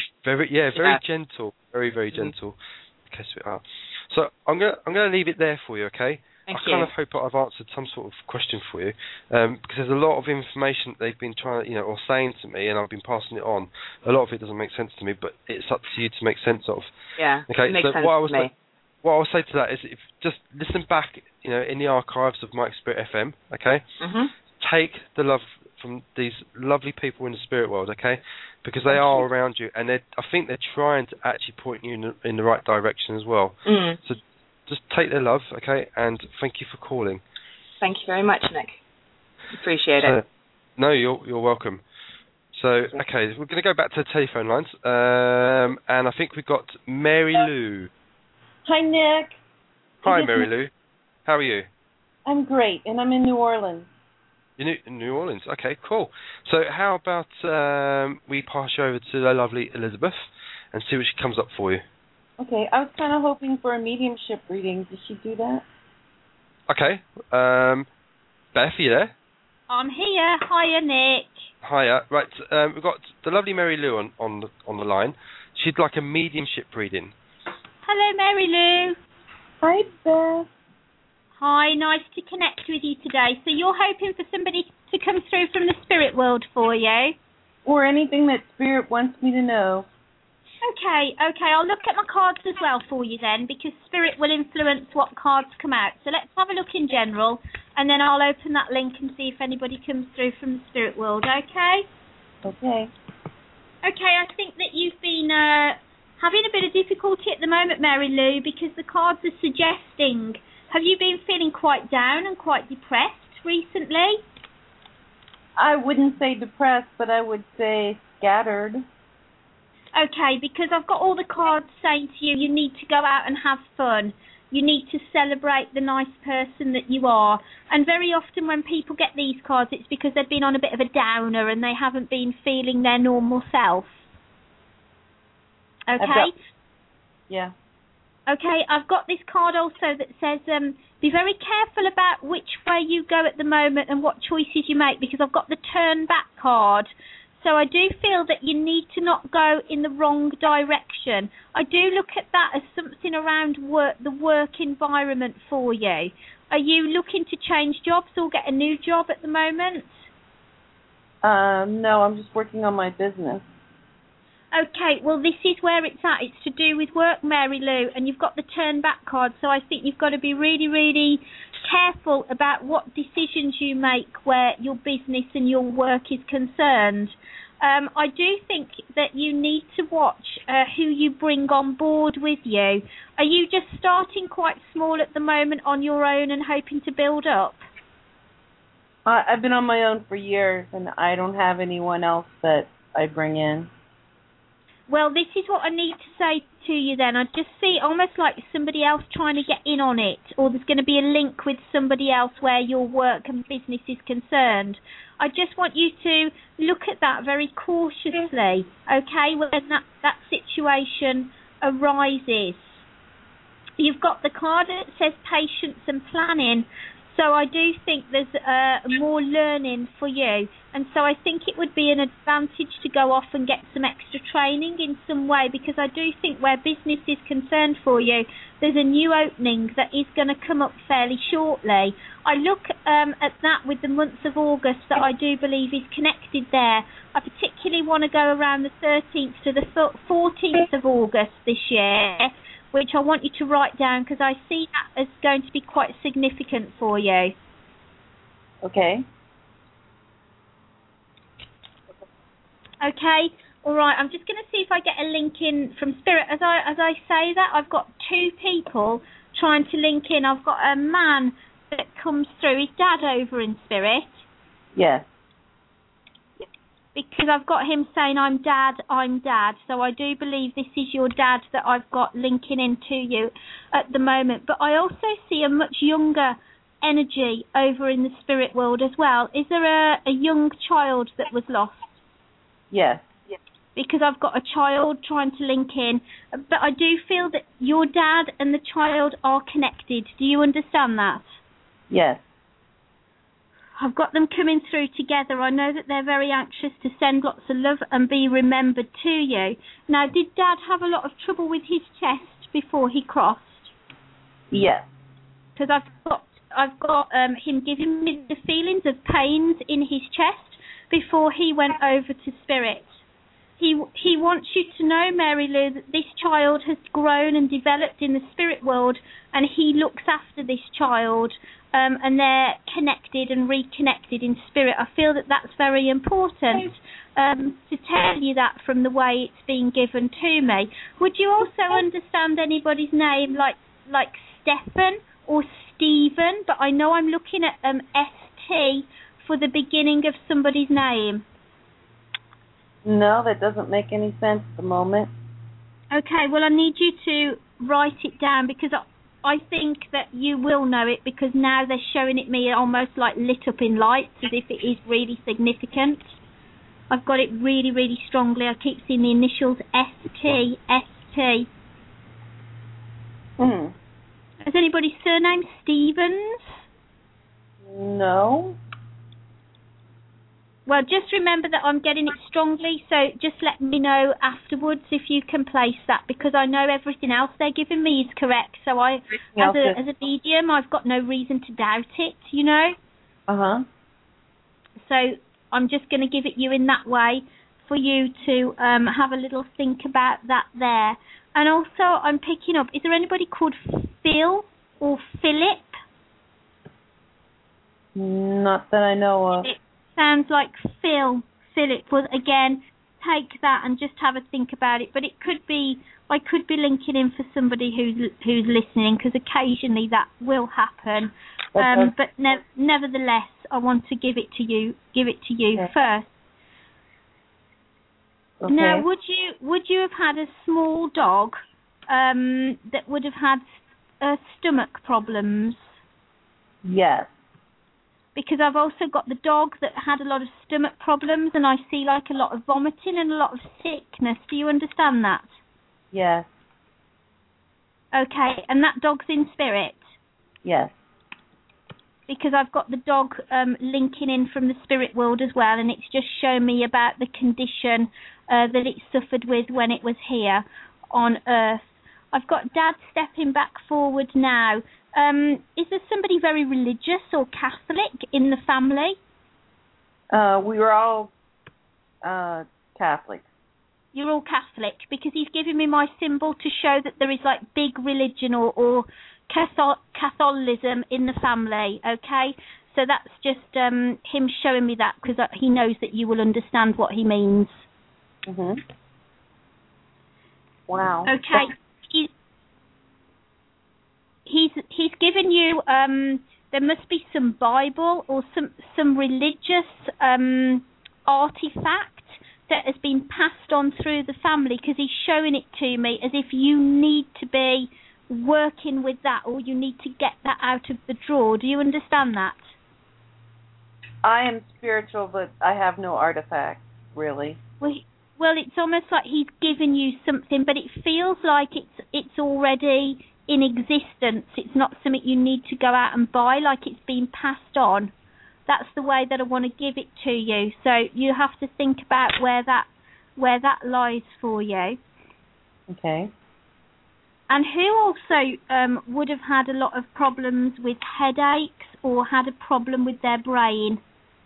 B: gentle. Very, very gentle. Okay, sweetheart. So I'm gonna leave it there for you, okay?
I: Thank
B: you. Kind of hope I've answered some sort of question for you, because there's a lot of information that they've been trying, or saying to me, and I've been passing it on. A lot of it doesn't make sense to me, but it's up to you to make sense of.
I: Yeah.
B: Okay.
I: Makes sense
B: what
I: to me.
B: What I'll say to that is, if just listen back, in the archives of Mike Spirit FM, okay?
I: Mm-hmm.
B: Take the love from these lovely people in the spirit world, okay? Because they are around you, and I think they're trying to actually point you in the right direction as well.
I: Mm.
B: So just take their love, okay? And thank you for calling.
I: Thank you very much, Nick. Appreciate it.
B: No, you're welcome. So, okay, we're going to go back to the telephone lines, and I think we've got Mary Lou.
J: Hi, Nick.
B: Hi, Mary Lou. How are you?
J: I'm great, and I'm in New Orleans.
B: You're in New Orleans? Okay, cool. So how about we pass you over to the lovely Elizabeth and see what she comes up for you?
J: Okay, I was kind of hoping for a mediumship reading. Does she do that?
B: Okay. Beth, are you there?
E: I'm here. Hiya, Nick.
B: Hiya. Right, we've got the lovely Mary Lou on the line. She'd like a mediumship reading.
E: Hello, Mary Lou.
J: Hi, Beth.
E: Hi, nice to connect with you today. So you're hoping for somebody to come through from the spirit world for you?
J: Or anything that spirit wants me to know.
E: Okay, I'll look at my cards as well for you then, because spirit will influence what cards come out. So let's have a look in general, and then I'll open that link and see if anybody comes through from the spirit world, okay?
J: Okay.
E: Okay, I think that you've been having a bit of difficulty at the moment, Mary Lou, because the cards are suggesting... Have you been feeling quite down and quite depressed recently?
J: I wouldn't say depressed, but I would say scattered.
E: Okay, because I've got all the cards saying to you, you need to go out and have fun. You need to celebrate the nice person that you are. And very often when people get these cards, it's because they've been on a bit of a downer and they haven't been feeling their normal self. Okay?
J: Yeah.
E: Okay, I've got this card also that says, be very careful about which way you go at the moment and what choices you make, because I've got the turn back card. So I do feel that you need to not go in the wrong direction. I do look at that as something around the work environment for you. Are you looking to change jobs or get a new job at the moment?
J: No, I'm just working on my business.
E: Okay, well, this is where it's at. It's to do with work, Mary Lou, and you've got the turn back card, so I think you've got to be really, really careful about what decisions you make where your business and your work is concerned. I do think that you need to watch who you bring on board with you. Are you just starting quite small at the moment on your own and hoping to build up?
J: I've been on my own for years, and I don't have anyone else that I bring in.
E: Well, this is what I need to say to you then. I just see almost like somebody else trying to get in on it, or there's going to be a link with somebody else where your work and business is concerned. I just want you to look at that very cautiously, okay, when that situation arises. You've got the card that says patience and planning, so I do think there's more learning for you. And so I think it would be an advantage to go off and get some extra training in some way, because I do think where business is concerned for you, there's a new opening that is going to come up fairly shortly. I look at that with the month of August that I do believe is connected there. I particularly want to go around the 13th to the 14th of August this year, which I want you to write down because I see that as going to be quite significant for you.
J: Okay.
E: Okay, all right. I'm just going to see if I get a link in from Spirit. As I say that, I've got two people trying to link in. I've got a man that comes through. Is Dad over in Spirit?
J: Yes.
E: Because I've got him saying, I'm Dad. So I do believe this is your dad that I've got linking into you at the moment. But I also see a much younger energy over in the spirit world as well. Is there a young child that was lost?
J: Yes.
E: because I've got a child trying to link in. But I do feel that your dad and the child are connected. Do you understand that?
J: Yes.
E: I've got them coming through together. I know that they're very anxious to send lots of love and be remembered to you. Now, did Dad have a lot of trouble with his chest before he crossed?
J: Yes.
E: Because I've got him giving me the feelings of pains in his chest before he went over to Spirit. He wants you to know, Mary Lou, that this child has grown and developed in the spirit world, and he looks after this child. And they're connected and reconnected in spirit. I feel that that's very important to tell you that from the way it's being given to me. Would you also understand anybody's name like Stephen or Stephen? But I know I'm looking at ST for the beginning of somebody's name.
J: No, that doesn't make any sense at the moment.
E: Okay, well, I need you to write it down because I think that you will know it because now they're showing it me almost like lit up in lights as if it is really significant. I've got it really, really strongly. I keep seeing the initials ST. Has anybody's surname Stevens?
J: No.
E: Well, just remember that I'm getting it strongly, so just let me know afterwards if you can place that, because I know everything else they're giving me is correct. So as a medium, I've got no reason to doubt it, you know?
J: Uh-huh.
E: So I'm just going to give it you in that way for you to have a little think about that there. And also, I'm picking up, is there anybody called Phil or Philip?
J: Not that I know of.
E: Sounds like Philip. Well, again, take that and just have a think about it. But it could be, I could be linking in for somebody who's listening, because occasionally that will happen. But nevertheless, I want to give it to you first.
J: Okay.
E: Now, would you have had a small dog that would have had stomach problems?
J: Yes.
E: Because I've also got the dog that had a lot of stomach problems, and I see like a lot of vomiting and a lot of sickness. Do you understand that?
J: Yes.
E: Okay, and that dog's in spirit?
J: Yes.
E: Because I've got the dog linking in from the spirit world as well, and it's just shown me about the condition that it suffered with when it was here on Earth. I've got Dad stepping back forward now. Is there somebody very religious or Catholic in the family?
J: We were all Catholic.
E: You're all Catholic, because he's giving me my symbol to show that there is like big religion or Catholicism in the family, okay? So that's just him showing me that, because he knows that you will understand what he means.
J: Mhm. Wow.
E: Okay. He's given you there must be some Bible or some religious artifact that has been passed on through the family, because he's showing it to me as if you need to be working with that, or you need to get that out of the drawer. Do you understand that?
J: I am spiritual, but I have no artifacts, really.
E: Well, it's almost like he's given you something, but it feels like it's already in existence. It's not something you need to go out and buy, like it's been passed on. That's the way that I want to give it to you. So you have to think about where that lies for you.
J: Okay.
E: And who also would have had a lot of problems with headaches or had a problem with their brain?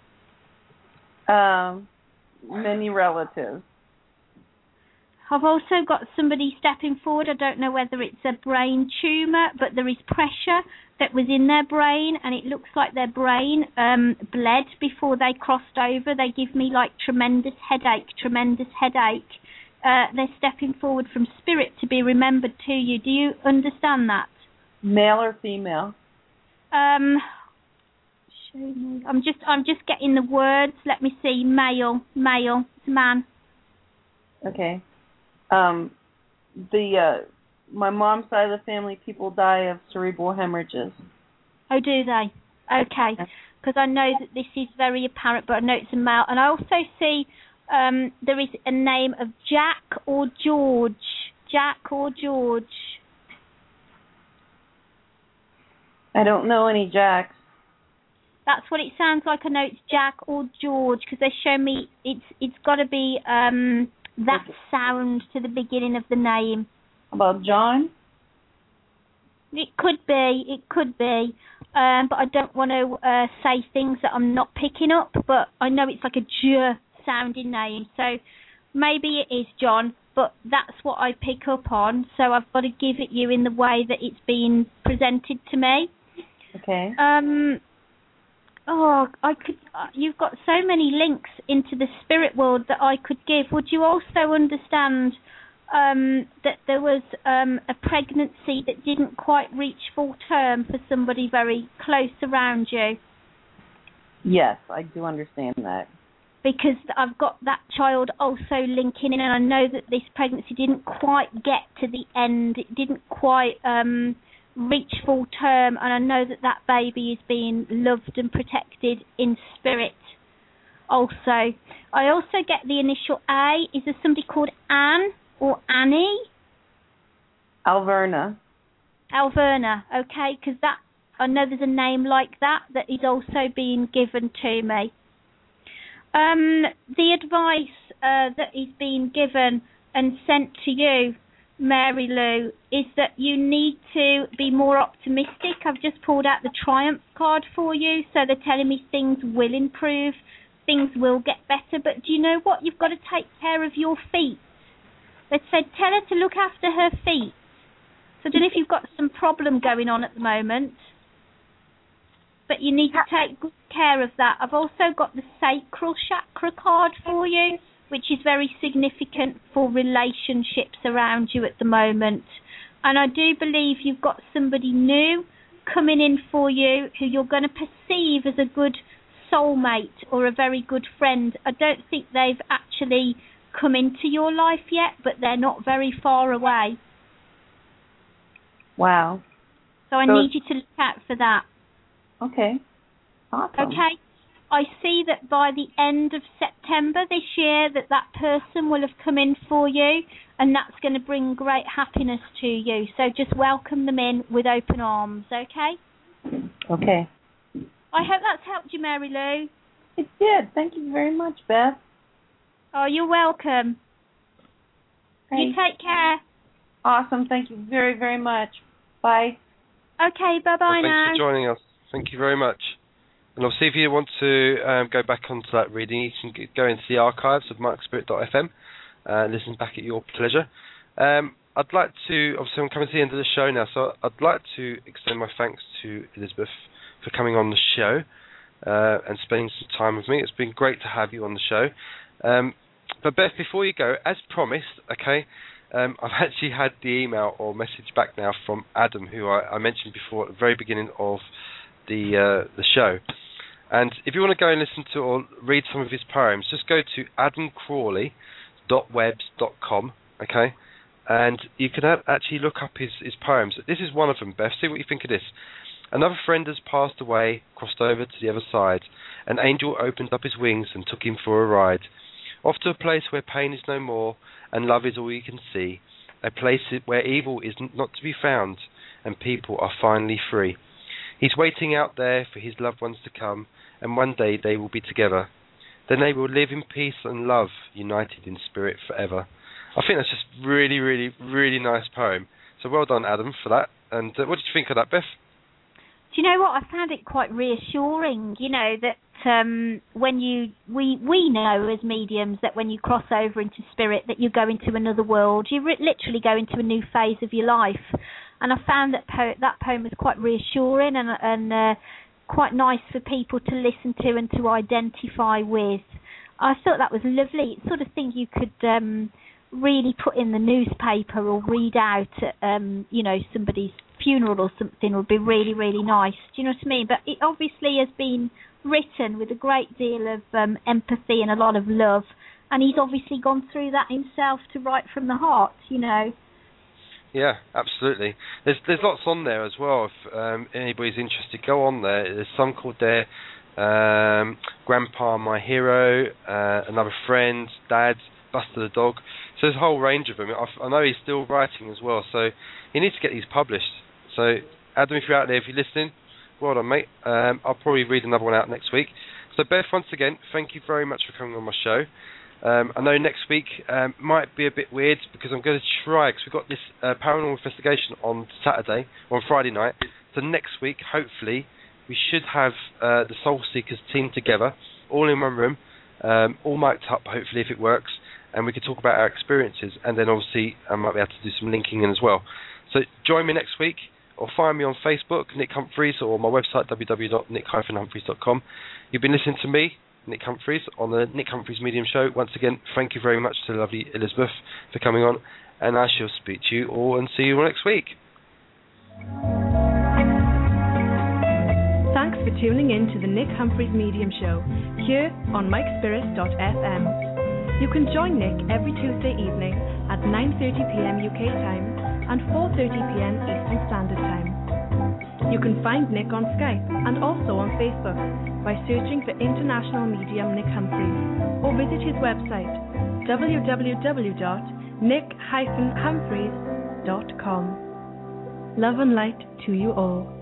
J: Many relatives.
E: I've also got somebody stepping forward. I don't know whether it's a brain tumour, but there is pressure that was in their brain, and it looks like their brain bled before they crossed over. They give me like tremendous headache. They're stepping forward from spirit to be remembered to you. Do you understand that?
J: Male or female?
E: I'm just getting the words. Let me see. Male. It's a man.
J: Okay. My mom's side of the family, people die of cerebral hemorrhages.
E: Oh, do they? Okay. Because I know that this is very apparent, but I know it's a male. And I also see there is a name of Jack or George. Jack or George.
J: I don't know any Jacks.
E: That's what it sounds like. I know it's Jack or George because they show me it's got to be that sound to the beginning of the name.
J: How about John?
E: It could be, but I don't want to say things that I'm not picking up, but I know it's like a J sounding name, so maybe it is John, but that's what I pick up on, so I've got to give it you in the way that it's been presented to me.
J: Okay.
E: You've got so many links into the spirit world that I could give. Would you also understand that there was a pregnancy that didn't quite reach full term for somebody very close around you?
J: Yes, I do understand that.
E: Because I've got that child also linking in, and I know that this pregnancy didn't quite get to the end. It didn't quite reach full term, and I know that that baby is being loved and protected in spirit also. I also get the initial A. Is there somebody called Anne or Annie?
J: Alverna.
E: Alverna, okay, because that I know there's a name like that is also being given to me. The advice that is being given and sent to you, Mary Lou, is that you need to be more optimistic. I've just pulled out the Triumph card for you, so they're telling me things will improve, things will get better, but do you know what? You've got to take care of your feet. They said tell her to look after her feet. So I don't know if you've got some problem going on at the moment, but you need to take good care of that. I've also got the Sacral Chakra card for you, which is very significant for relationships around you at the moment. And I do believe you've got somebody new coming in for you who you're going to perceive as a good soulmate or a very good friend. I don't think they've actually come into your life yet, but they're not very far away.
J: Wow.
E: So I need you to look out for that.
J: Okay. Awesome.
E: Okay. I see that by the end of September this year that person will have come in for you, and that's going to bring great happiness to you. So just welcome them in with open arms, okay?
J: Okay.
E: I hope that's helped you, Mary Lou.
J: It did. Thank you very much, Beth.
E: Oh, you're welcome.
J: Great.
E: You take care.
J: Awesome. Thank you very, very much. Bye.
E: Okay, bye-bye now.
B: Thanks for joining us. Thank you very much. And obviously, if you want to go back onto that reading, you can go into the archives of markspirit.fm and listen back at your pleasure. I'd like to, obviously I'm coming to the end of the show now, so I'd like to extend my thanks to Elizabeth for coming on the show and spending some time with me. It's been great to have you on the show. But Beth, before you go, as promised, okay, I've actually had the email or message back now from Adam, who I mentioned before at the very beginning of the show. And if you want to go and listen to or read some of his poems, just go to adamcrawley.webs.com, okay? And you can actually look up his poems. This is one of them, Beth. See what you think of this. Another friend has passed away, crossed over to the other side. An angel opened up his wings and took him for a ride. Off to a place where pain is no more and love is all you can see. A place where evil is not to be found and people are finally free. He's waiting out there for his loved ones to come, and one day they will be together. Then they will live in peace and love, united in spirit forever. I think that's just really, really, really nice poem. So well done, Adam, for that. And what did you think of that, Beth?
E: Do you know what? I found it quite reassuring, you know, that when we know as mediums that when you cross over into spirit that you go into another world. You literally go into a new phase of your life. And I found that that poem was quite reassuring and quite nice for people to listen to and to identify with. I thought that was lovely. It's the sort of thing you could really put in the newspaper or read out at, somebody's funeral or something. Would be really, really nice. Do you know what I mean? But it obviously has been written with a great deal of empathy and a lot of love. And he's obviously gone through that himself to write from the heart, you know.
B: Yeah, absolutely. There's lots on there as well. If anybody's interested, go on there. There's some called there Grandpa My Hero, Another Friend, Dad, Buster the Dog. So there's a whole range of them. I know he's still writing as well, so he needs to get these published. So Adam, if you're out there, if you're listening, well done, mate. I'll probably read another one out next week. So Beth, once again, thank you very much for coming on my show. I know next week might be a bit weird because I'm going to try, because we've got this paranormal investigation on Saturday, or on Friday night. So next week, hopefully, we should have the Soul Seekers team together, all in one room, all mic'd up, hopefully, if it works, and we can talk about our experiences, and then obviously I might be able to do some linking in as well. So join me next week, or find me on Facebook, Nick Humphreys, or my website, www.nick-humphreys.com. You've been listening to me, Nick Humphreys, on the Nick Humphreys Medium Show. Once again, thank you very much to the lovely Elizabeth for coming on, and I shall speak to you all and see you next week.
A: Thanks for tuning in to the Nick Humphreys Medium Show, here on MikeSpirit.fm. You can join Nick every Tuesday evening at 9:30pm UK time and 4:30pm Eastern Standard Time. You can find Nick on Skype and also on Facebook by searching for International Medium Nick Humphreys, or visit his website www.nick-humphreys.com. Love and light to you all.